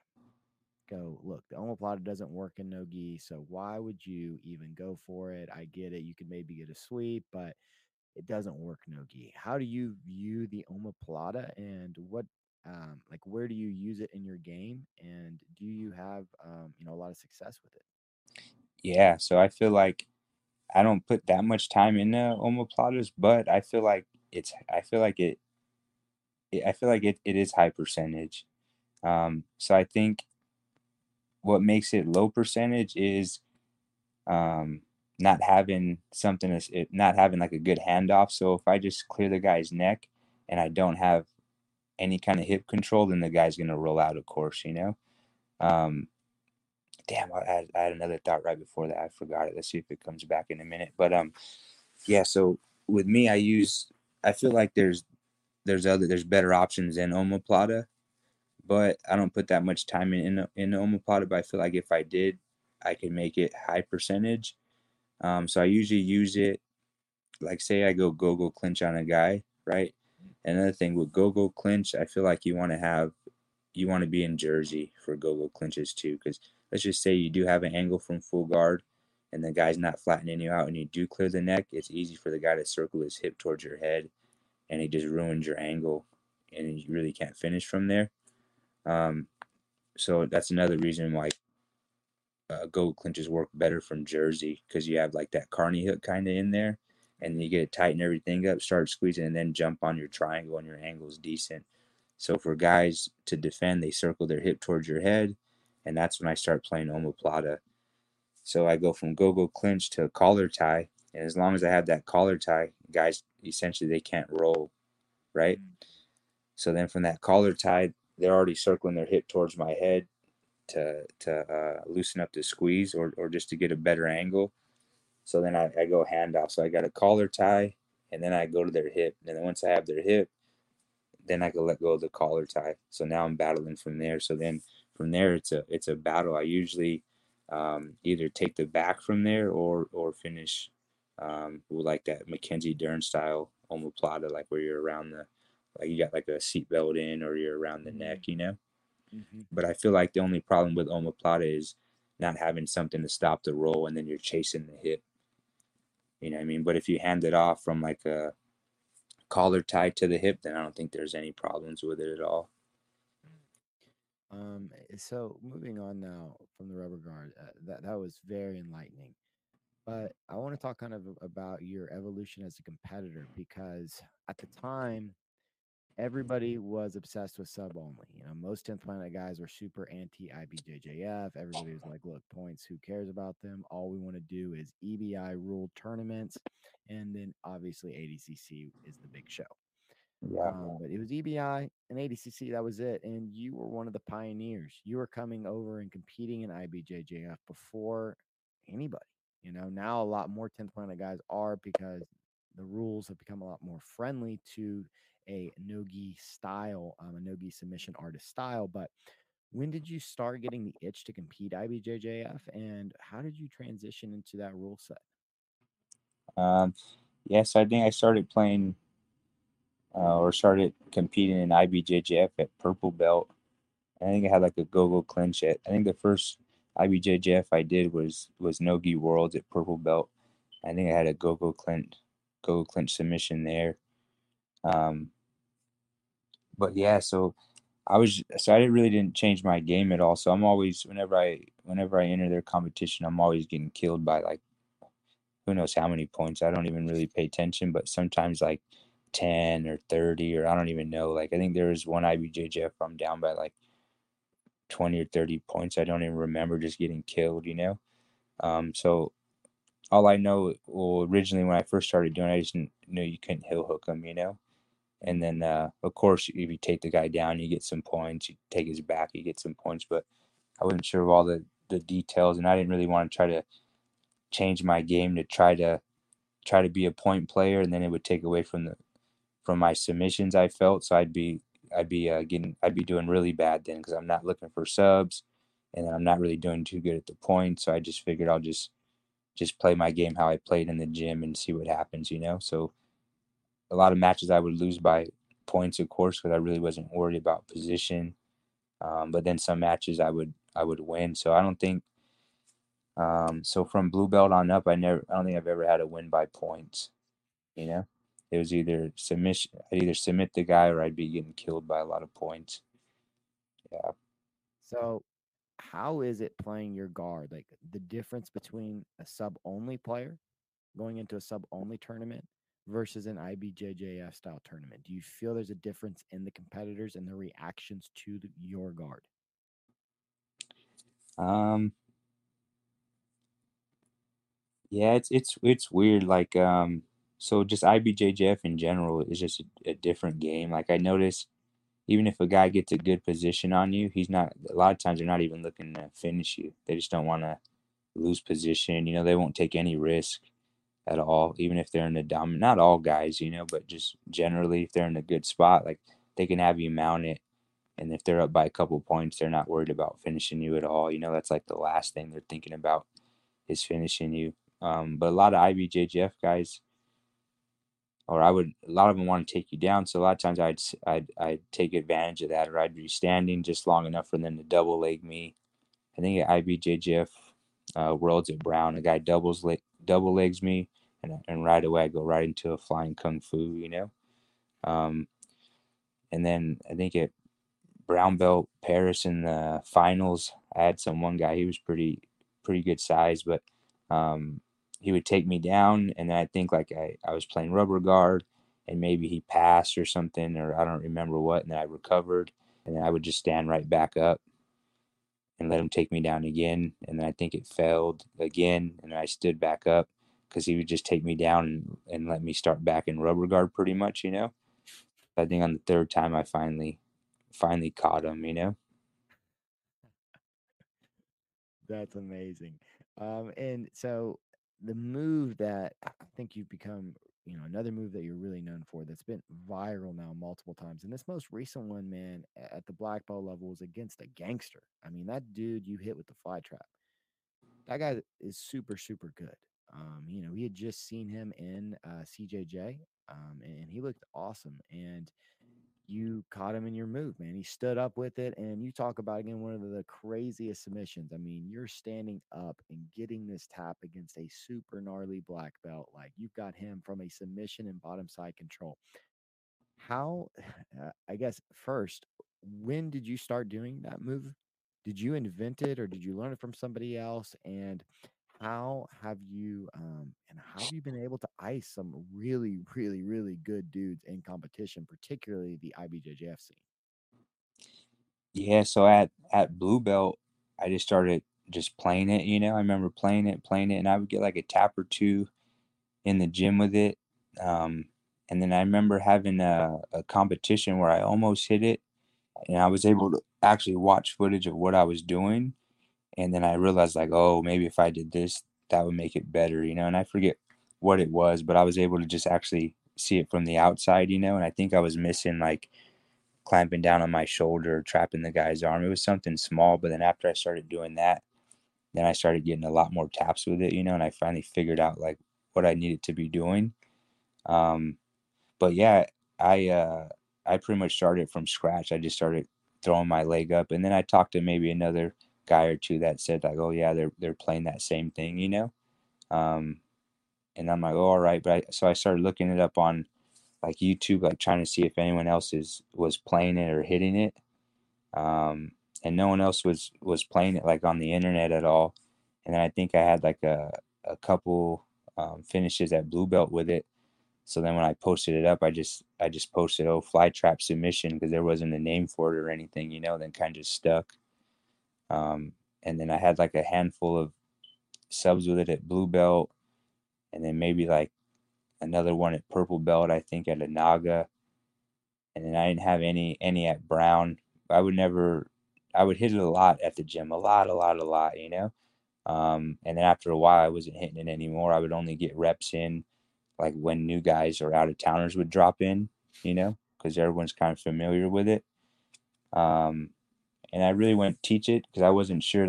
go, look, the omoplata doesn't work in no gi, so why would you even go for it? I get it. You could maybe get a sweep, but it doesn't work no gi. How do you view the omoplata and like where do you use it in your game? And do you have, a lot of success with it? Yeah, so I feel like I don't put that much time into omoplatas, but I feel like it is high percentage. So I think what makes it low percentage is um, not having like a good handoff. So if I just clear the guy's neck and I don't have any kind of hip control, then the guy's gonna roll out, of course. Um, damn, I had another thought right before that. I forgot it. Let's see if it comes back in a minute. But yeah. So with me, I feel like there's better options than omoplata, but I don't put that much time in omoplata. But I feel like if I did, I could make it high percentage. So I usually use it like say I go clinch on a guy, right? Another thing with go clinch, I feel like you want to be in jersey for go clinches too, because let's just say you do have an angle from full guard, and the guy's not flattening you out and you do clear the neck, it's easy for the guy to circle his hip towards your head, and he just ruins your angle, and you really can't finish from there. Um, so that's another reason why go clinches work better from Jersey, because you have like that carny hook kind of in there, and you get to tighten everything up, start squeezing, and then jump on your triangle, and your angle is decent. So for guys to defend, they circle their hip towards your head, and that's when I start playing omoplata. So I go from go clinch to collar tie, and as long as I have that collar tie, guys essentially they can't roll, right? So then from that collar tie, they're already circling their hip towards my head to loosen up the squeeze, or just to get a better angle. So then I go handoff. So I got a collar tie, and then I go to their hip. And then once I have their hip, then I can let go of the collar tie. So now I'm battling from there. So then from there, it's a battle. I usually either take the back from there, or finish with like that Mackenzie Dern style omoplata, like where you're around the, like you got like a seatbelt in, or you're around the neck, you know. Mm-hmm. But I feel like the only problem with omoplata is not having something to stop the roll, and then you're chasing the hip. You know what I mean? But if you hand it off from like a collar tied to the hip, then I don't think there's any problems with it at all. So moving on now from the rubber guard, that was very enlightening. But I want to talk kind of about your evolution as a competitor, because at the time everybody was obsessed with sub only. You know, most 10th Planet guys were super anti IBJJF. Everybody was like, look, points, who cares about them? All we want to do is EBI ruled tournaments. And then obviously ADCC is the big show. Yeah. But it was EBI and ADCC. That was it. And you were one of the pioneers. You were coming over and competing in IBJJF before anybody. You know, now a lot more 10th Planet guys are, because the rules have become a lot more friendly to a no-gi style, a no-gi submission artist style. But when did you start getting the itch to compete IBJJF, and how did you transition into that rule set? Um, yes, I think I started playing or started competing in IBJJF at purple belt. I think I had like a go clinch at. I think the first IBJJF I did was Nogi Worlds at purple belt. I think I had a go clinch submission there. Um, but yeah, so I really didn't change my game at all. So I'm always, whenever I enter their competition, I'm always getting killed by like who knows how many points. I don't even really pay attention, but sometimes like 10 or 30, or I don't even know. Like I think there was one IBJJF I'm down by like 20 or 30 points. I don't even remember, just getting killed, you know. So all I know, well, originally when I first started doing it, I just knew you couldn't heel hook them, you know. And then, of course, if you take the guy down, you get some points. You take his back, you get some points. But I wasn't sure of all the details, and I didn't really want to try to change my game to try to be a point player, and then it would take away from my submissions. I felt so I'd be doing really bad then, because I'm not looking for subs, and then I'm not really doing too good at the points. So I just figured I'll just play my game how I played in the gym and see what happens, you know. So a lot of matches I would lose by points, of course, because I really wasn't worried about position. But then some matches I would win. So I don't think so from blue belt on up, I don't think I've ever had a win by points. You know, it was either submission. I'd either submit the guy, or I'd be getting killed by a lot of points. Yeah. So, how is it playing your guard? Like the difference between a sub only player going into a sub only tournament versus an IBJJF style tournament? Do you feel there's a difference in the competitors and their reactions to your guard? Um. Yeah. It's weird. Like So just IBJJF in general is just a different game. Like I noticed, even if a guy gets a good position on you, he's not. A lot of times they're not even looking to finish you. They just don't want to lose position. You know, they won't take any risk at all, even if they're in a dominant. Not all guys, you know, but just generally, if they're in a good spot, like they can have you mount it, and if they're up by a couple points, they're not worried about finishing you at all. You know, that's like the last thing they're thinking about is finishing you. But a lot of IBJJF guys, or a lot of them want to take you down. So a lot of times I'd take advantage of that, or I'd be standing just long enough for them to double leg me. I think at IBJJF, Worlds at Brown. A guy double legs me, and right away I go right into a flying kung fu, you know. Um, and then I think at brown belt Paris in the finals, I had one guy. He was pretty good size, but um, he would take me down, and then I think like I was playing rubber guard, and maybe he passed or something, or I don't remember what, and then I recovered, and then I would just stand right back up and let him take me down again, and then I think it failed again, and I stood back up because he would just take me down and let me start back in rubber guard pretty much, you know. I think on the third time I finally caught him, you know. That's amazing. And so the move that I think you've become, another move that you're really known for that's been viral now multiple times. And this most recent one, man, at the black belt level was against a gangster. I mean, that dude you hit with the fly trap. That guy is super, super good. We had just seen him in CJJ, and he looked awesome. And you caught him in your move, man. He stood up with it, and you talk about again one of the craziest submissions. I mean, you're standing up and getting this tap against a super gnarly black belt. Like you've got him from a submission and bottom side control. How, I guess, first, when did you start doing that move? Did you invent it or did you learn it from somebody else? And how have you been able to ice some really, really, really good dudes in competition, particularly the IBJJF scene? Yeah, so at blue belt, I just started just playing it, you know. I remember playing it, and I would get like a tap or two in the gym with it. Um, and then I remember having a competition where I almost hit it, and I was able to actually watch footage of what I was doing, and then I realized like, oh, maybe if I did this, that would make it better, you know. And I forget what it was, but I was able to just actually see it from the outside, you know. And I think I was missing like clamping down on my shoulder, trapping the guy's arm. It was something small, but then after I started doing that, then I started getting a lot more taps with it, you know, and I finally figured out like what I needed to be doing. Um, but yeah, I uh, I pretty much started from scratch. I just started throwing my leg up, and then I talked to maybe another guy or two that said like, oh yeah, they're playing that same thing, you know. Um, and I'm like, oh, all right, so I started looking it up on like YouTube, like trying to see if anyone else was playing it or hitting it. um, and no one else was playing it like on the internet at all. And then I think I had like a couple finishes at blue belt with it. So then when I posted it up, I just posted fly trap submission because there wasn't a name for it or anything, you know. Then kind of just stuck. Um, and then I had like a handful of subs with it at blue belt, and then maybe like another one at purple belt, I think at a Naga, and then I didn't have any at Brown. I would never. I would hit it a lot at the gym, a lot, you know. And then after a while, I wasn't hitting it anymore. I would only get reps in, like when new guys or out of towners would drop in, you know, because everyone's kind of familiar with it. Um, and I really went teach it because I wasn't sure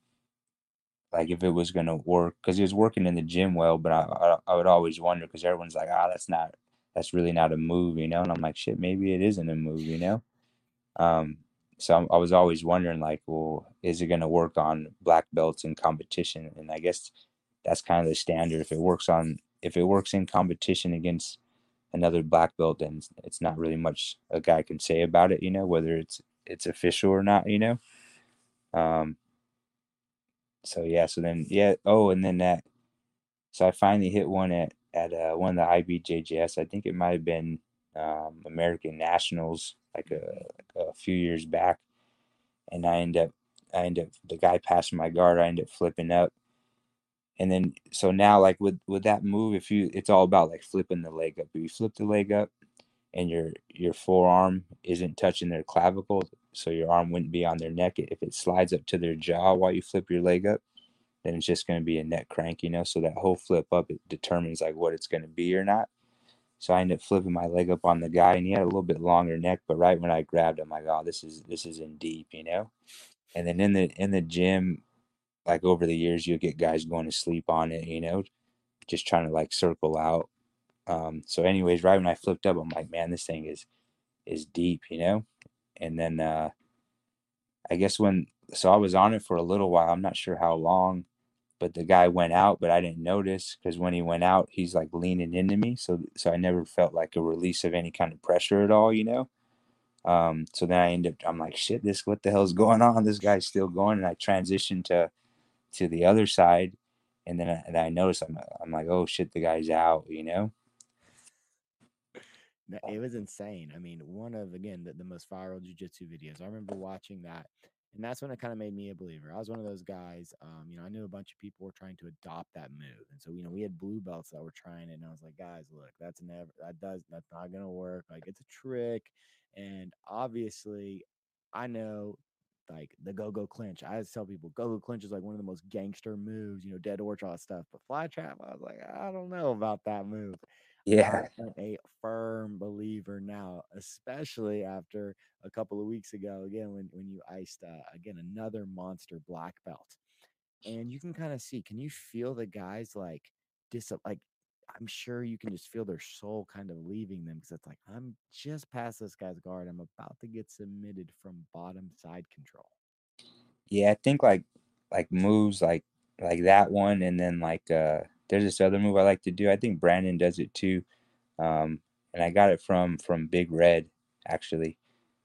like if it was gonna work because it was working in the gym well, but I would always wonder because everyone's like, ah, that's really not a move, you know. And I'm like, shit, maybe it isn't a move, you know. Um, so I was always wondering, like, well, is it going to work on black belts in competition? And I guess that's kind of the standard. If it works in competition against another black belt, then it's not really much a guy can say about it, you know, whether it's official or not, you know. Um, so yeah, so then yeah, oh, and then that, so I finally hit one at one of the IBJJS. I think it might have been American Nationals, like a few years back, and I end up the guy passing my guard. I end up flipping up, and then so now like with that move, if you it's all about like flipping the leg up. If you flip the leg up and your forearm isn't touching their clavicle, so your arm wouldn't be on their neck. If it slides up to their jaw while you flip your leg up, then it's just going to be a neck crank, you know. So that whole flip up it determines like what it's going to be or not. So I ended up flipping my leg up on the guy, and he had a little bit longer neck. But right when I grabbed him, I'm like, oh, this is in deep, you know. And then in the gym, like over the years, you'll get guys going to sleep on it, you know, just trying to like circle out. So anyways, right when I flipped up, I'm like, man, this thing is deep, you know. And then I guess so I was on it for a little while. I'm not sure how long. but the guy went out, but I didn't notice because when he went out, he's like leaning into me. So I never felt like a release of any kind of pressure at all, you know? So then I'm like, shit, what the hell's going on? This guy's still going. And I transitioned to the other side. And then I noticed, I'm like, oh shit, the guy's out, you know? No, it was insane. I mean, one of again the most viral jujitsu videos. I remember watching that, and that's when it kind of made me a believer. I was one of those guys. I knew a bunch of people were trying to adopt that move, and so we had blue belts that were trying it, and I was like, guys, look, that's not gonna work. Like it's a trick, and obviously, I know. Like the go clinch. I always tell people go clinch is like one of the most gangster moves, dead orch, all that stuff. But fly trap, I was like, I don't know about that move. I Yeah. am a firm believer now, especially after a couple of weeks ago, again, when you iced, again, another monster black belt. And you can kind of see, can you feel the guys like, I'm sure you can just feel their soul kind of leaving them because it's like, I'm just past this guy's guard. I'm about to get submitted from bottom side control. Yeah, I think like moves like that one, and then like there's this other move I like to do. I think Brandon does it too. And I got it from Big Red actually.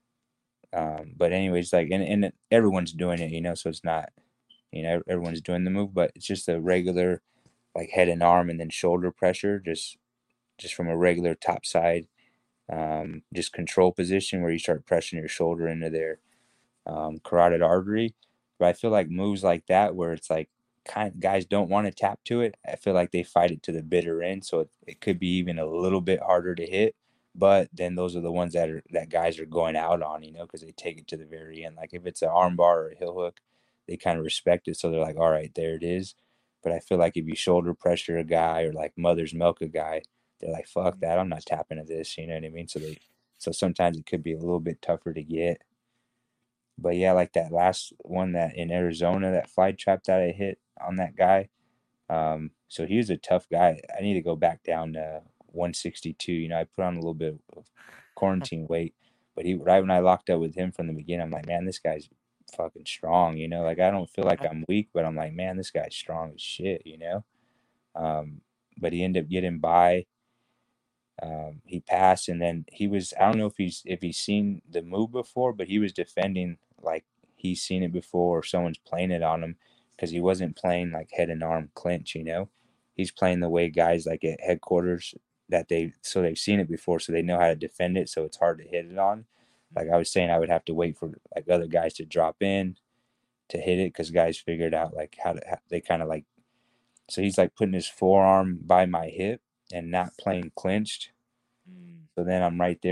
But anyways, like and everyone's doing it, you know, so it's not, you know, everyone's doing the move, but it's just a regular like head and arm and then shoulder pressure, just from a regular top side, just control position where you start pressing your shoulder into their carotid artery. But I feel like moves like that, where it's like guys don't want to tap to it, I feel like they fight it to the bitter end. So it could be even a little bit harder to hit. But then those are the ones that guys are going out on, you know, because they take it to the very end. Like if it's an arm bar or a heel hook, they kind of respect it. So they're like, all right, there it is. But I feel like if you shoulder pressure a guy or like mother's milk a guy, they're like, fuck that, I'm not tapping to this. You know what I mean? So sometimes it could be a little bit tougher to get. But yeah, like that last one that in Arizona, that fly trap that I hit on that guy. So he was a tough guy. I need to go back down to 162. You know, I put on a little bit of quarantine weight, but he right when I locked up with him from the beginning, I'm like, man, this guy's fucking strong. You know, like I don't feel like I'm weak, but I'm like, man, this guy's strong as shit. You know, um, but he ended up getting by. He passed, and then he was. I don't know if he's seen the move before, but he was defending like he's seen it before, or someone's playing it on him because he wasn't playing like head and arm clinch. You know, he's playing the way guys like at headquarters they've seen it before, so they know how to defend it. So it's hard to hit it on. Like I was saying, I would have to wait for like other guys to drop in to hit it because guys figured out like how they kind of like. So he's like putting his forearm by my hip and not playing clinched, Mm, so then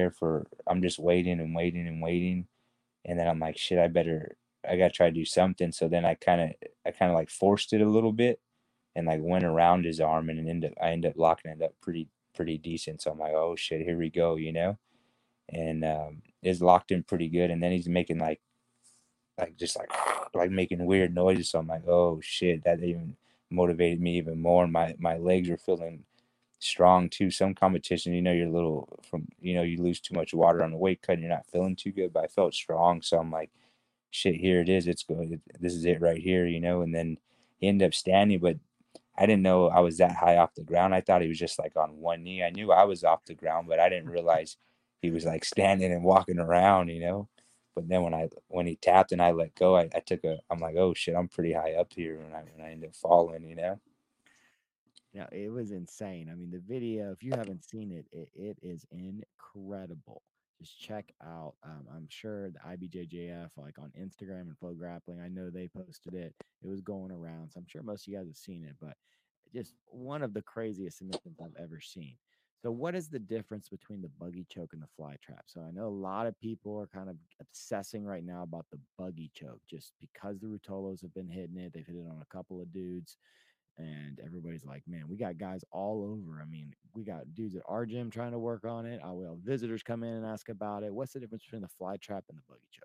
I'm just waiting and waiting and waiting. And then I'm like, shit, I gotta try to do something. So then I kind of like forced it a little bit and like went around his arm and I ended up locking it up pretty decent. So I'm like, oh shit, here we go, you know? And it's locked in pretty good. And then he's making like just like making weird noises. So I'm like, oh shit, that even motivated me even more. And my legs were feeling strong too. Some competition, you know, you're a little from, you know, you lose too much water on the weight cut and you're not feeling too good, but I felt strong. So I'm like, shit, here it is. It's good. This is it right here, you know? And then he ended up standing, but I didn't know I was that high off the ground. I thought he was just like on one knee. I knew I was off the ground, but I didn't realize he was like standing and walking around, you know? But then when he tapped and I let go, I'm like, oh shit, I'm pretty high up here when I ended up falling, you know? Yeah, it was insane. I mean, the video, if you haven't seen it, it is incredible. Just check out. I'm sure the IBJJF, like on Instagram and Flow Grappling, I know they posted it. It was going around. So I'm sure most of you guys have seen it, but just one of the craziest submissions I've ever seen. So, what is the difference between the buggy choke and the fly trap? So, I know a lot of people are kind of obsessing right now about the buggy choke just because the Rutolos have been hitting it. They've hit it on a couple of dudes and everybody's like, man, we got guys all over. I mean, we got dudes at our gym trying to work on it. I will visitors come in and ask about it. What's the difference between the fly trap and the buggy choke?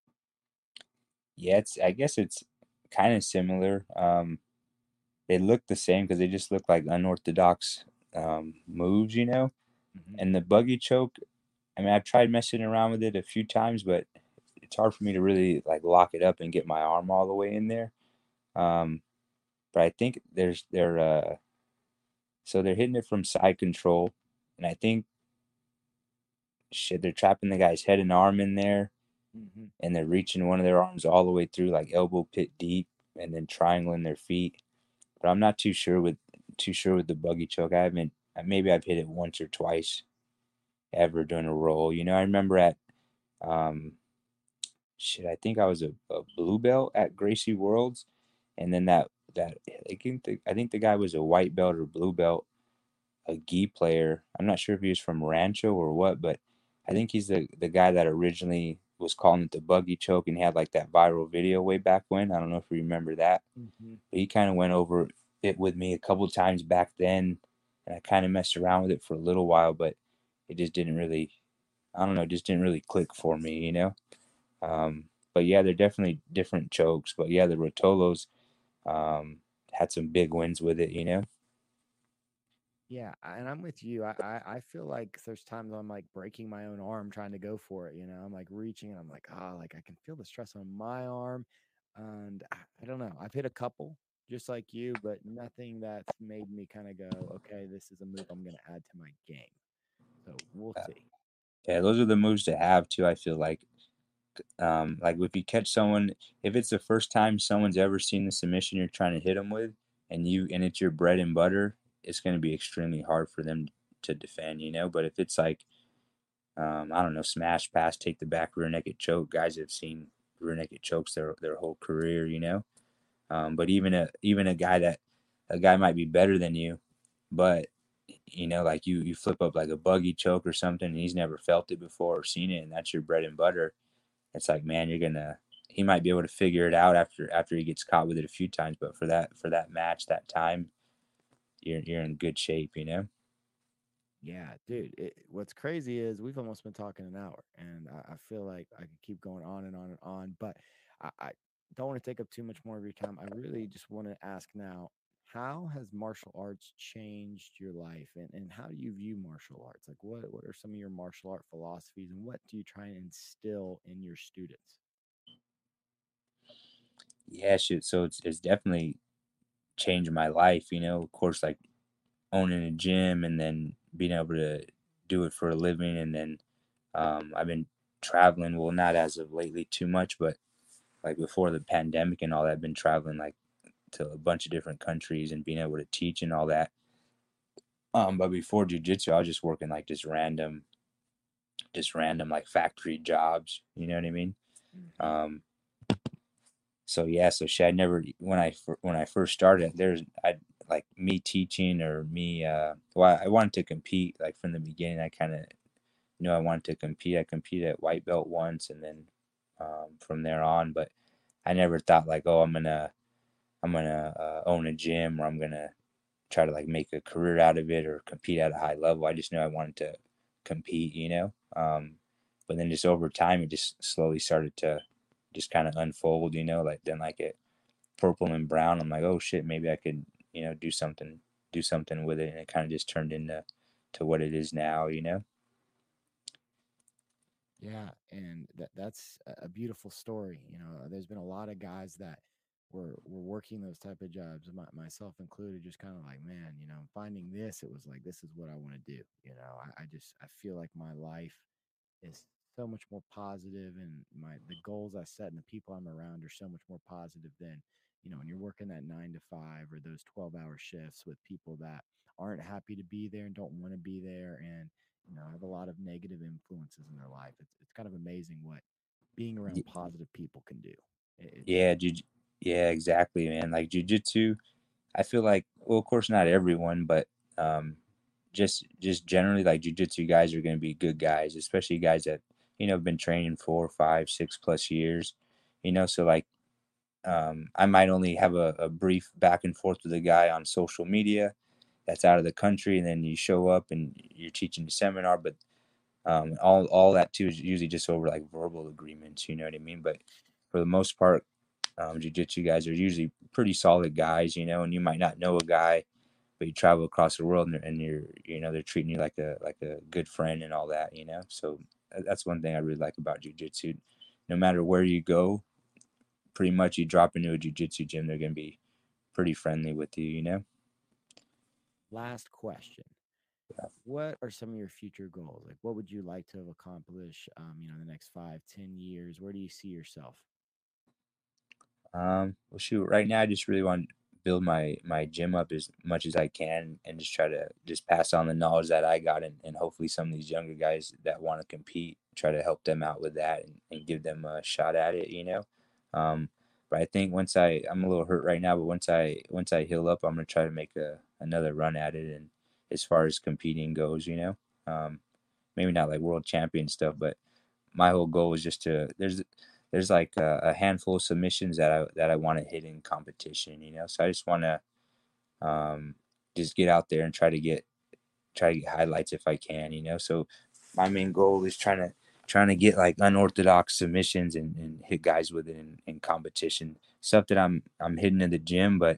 Yeah, I guess it's kind of similar. They look the same because they just look like unorthodox moves, you know. Mm-hmm. And the buggy choke, I mean, I've tried messing around with it a few times, but it's hard for me to really like lock it up and get my arm all the way in there. Um, but I think so they're hitting it from side control, and I think shit they're trapping the guy's head and arm in there, Hmm. and they're reaching one of their arms all the way through, like elbow pit deep, and then triangling their feet. But I'm not too sure with the buggy choke. I haven't. Maybe I've hit it once or twice ever doing a roll. I remember at um shit. I think I was a blue belt at Gracie Worlds, and then that I think the guy was a white belt or blue belt, a gi player. I'm not sure if he was from Rancho or what, but I think he's the guy that originally was calling it the buggy choke, and he had like that viral video way back when. I don't know if you remember that. Hmm. But he kind of went over it with me a couple times back then, and I kind of messed around with it for a little while, but it just didn't really, I don't know, just didn't really click for me. But yeah, they're definitely different chokes. But yeah, the Rotolos um, had some big wins with it. Yeah, and I'm with you. I feel like there's times I'm like breaking my own arm trying to go for it. I'm like reaching and I'm like, like I can feel the stress on my arm. And I don't know. I've hit a couple just like you, but nothing that's made me kind of go, okay, this is a move I'm going to add to my game. So we'll see. Yeah, those are the moves to have too. I feel like if you catch someone, if it's the first time someone's ever seen the submission you're trying to hit them with, and it's your bread and butter, it's going to be extremely hard for them to defend. But if it's like, I don't know, smash pass, take the back rear naked choke, guys have seen rear naked chokes their whole career. But even a guy might be better than you, but like you flip up like a buggy choke or something, and he's never felt it before or seen it, and that's your bread and butter. It's like, man, he might be able to figure it out after he gets caught with it a few times, but for that match, that time, you're in good shape. Yeah, dude. What's crazy is we've almost been talking an hour, and I feel like I could keep going on and on and on, but I don't want to take up too much more of your time. I really just want to ask now, how has martial arts changed your life, and how do you view martial arts? Like, what are some of your martial art philosophies, and what do you try and instill in your students? Yeah, shit. So it's definitely changed my life. Of course, like owning a gym and then being able to do it for a living, and then I've been traveling. Well, not as of lately too much, but like before the pandemic and all that, I've been traveling like to a bunch of different countries and being able to teach and all that. But before jujitsu, I was just working like just random like factory jobs. You know what I mean? Hmm. Um, so yeah, so shit, I never when I first started, I like me teaching or me. Well, I wanted to compete like from the beginning. I kind of knew I wanted to compete. I competed at white belt once, and then from there on. But I never thought like, oh, I'm gonna own a gym, or I'm gonna try to like make a career out of it or compete at a high level. I just knew I wanted to compete. But then just over time, it just slowly started to just kind of unfold. Like then like it purple and brown. I'm like, oh shit, maybe I could, do something with it, and it kind of just turned into what it is now. Yeah, and that's a beautiful story. There's been a lot of guys that were working those type of jobs, myself included, just kind of like, man, finding this, it was like this is what I want to do. I feel like my life is so much more positive, and the goals I set and the people I'm around are so much more positive than, when you're working that 9 to 5 or those 12-hour shifts with people that aren't happy to be there and don't want to be there, and have a lot of negative influences in their life. It's kind of amazing what being around positive people can do. It's Yeah, yeah, exactly, man. Like jujitsu, I feel like, well, of course, not everyone, but um, just generally, like jujitsu guys are going to be good guys, especially guys that have been training 4, 5, 6+ years. So like I might only have a brief back and forth with a guy on social media that's out of the country, and then you show up and you're teaching a seminar, but all that too is usually just over like verbal agreements. You know what I mean? But for the most part, jiu-jitsu guys are usually pretty solid guys, and you might not know a guy, but you travel across the world, and they're treating you like a good friend and all that. So that's one thing I really like about jiu-jitsu. No matter where you go, pretty much you drop into a jiu-jitsu gym, they're gonna be pretty friendly with you, Last question. What are some of your future goals? Like, what would you like to have accomplished, in the next 5, 10 years? Where do you see yourself? Well, shoot, right now I just really want to build my gym up as much as I can and just try to just pass on the knowledge that I got, and hopefully some of these younger guys that want to compete, try to help them out with that and give them a shot at it. Um, but I think I'm a little hurt right now, but once I heal up, I'm gonna try to make another run at it. And as far as competing goes, maybe not like world champion stuff, but my whole goal is just to there's like a handful of submissions that I want to hit in competition. So I just want to um, just get out there and try to get highlights if I can. So my main goal is trying to get like unorthodox submissions and hit guys with it in competition. Stuff that I'm hitting in the gym, but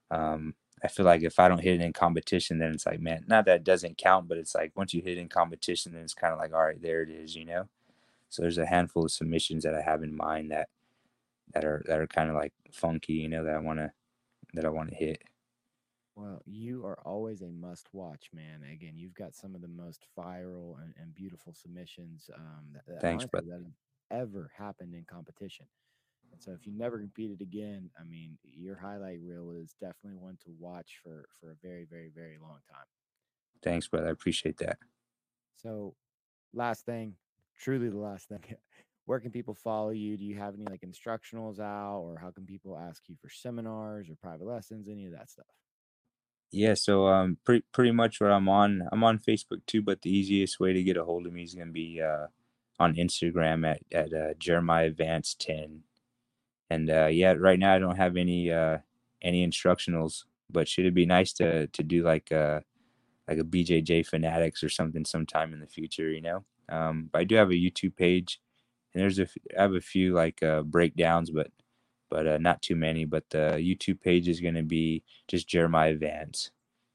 I feel like if I don't hit it in competition, then it's like, man, not that it doesn't count, but it's like once you hit it in competition, then it's kind of like, all right, there it is. So there's a handful of submissions that I have in mind that are kind of like funky, that I wanna hit. Well, you are always a must watch, man. Again, you've got some of the most viral and beautiful submissions that Thanks, honestly brother. that have ever happened in competition. And so if you never competed again, I mean, your highlight reel is definitely one to watch for a very, very, very long time. Thanks, brother. I appreciate that. So last thing, truly the last thing. Where can people follow you? Do you have any like instructionals out, or how can people ask you for seminars or private lessons, any of that stuff? Yeah, so pretty much what I'm on Facebook too, but the easiest way to get a hold of me is gonna be on Instagram at Jeremiah Vance 10. And yeah, right now I don't have any instructionals, but should it be nice to do like a BJJ Fanatics or something sometime in the future. But I do have a YouTube page, and I have a few like breakdowns, but not too many. But the YouTube page is gonna be just Jeremiah Vance.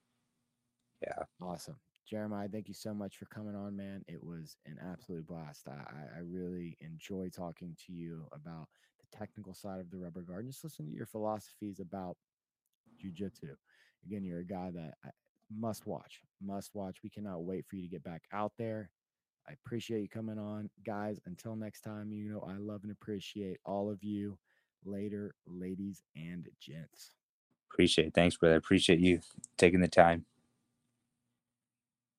Yeah, Awesome. Jeremiah, thank you so much for coming on, man. It was an absolute blast. I really enjoy talking to you about the technical side of the rubber guard. Just listen to your philosophies about jujitsu. Again, you're a guy that I must watch, must watch. We cannot wait for you to get back out there. I appreciate you coming on. Guys, until next time, I love and appreciate all of you. Later, ladies and gents. appreciate it. Thanks, brother. I appreciate you taking the time.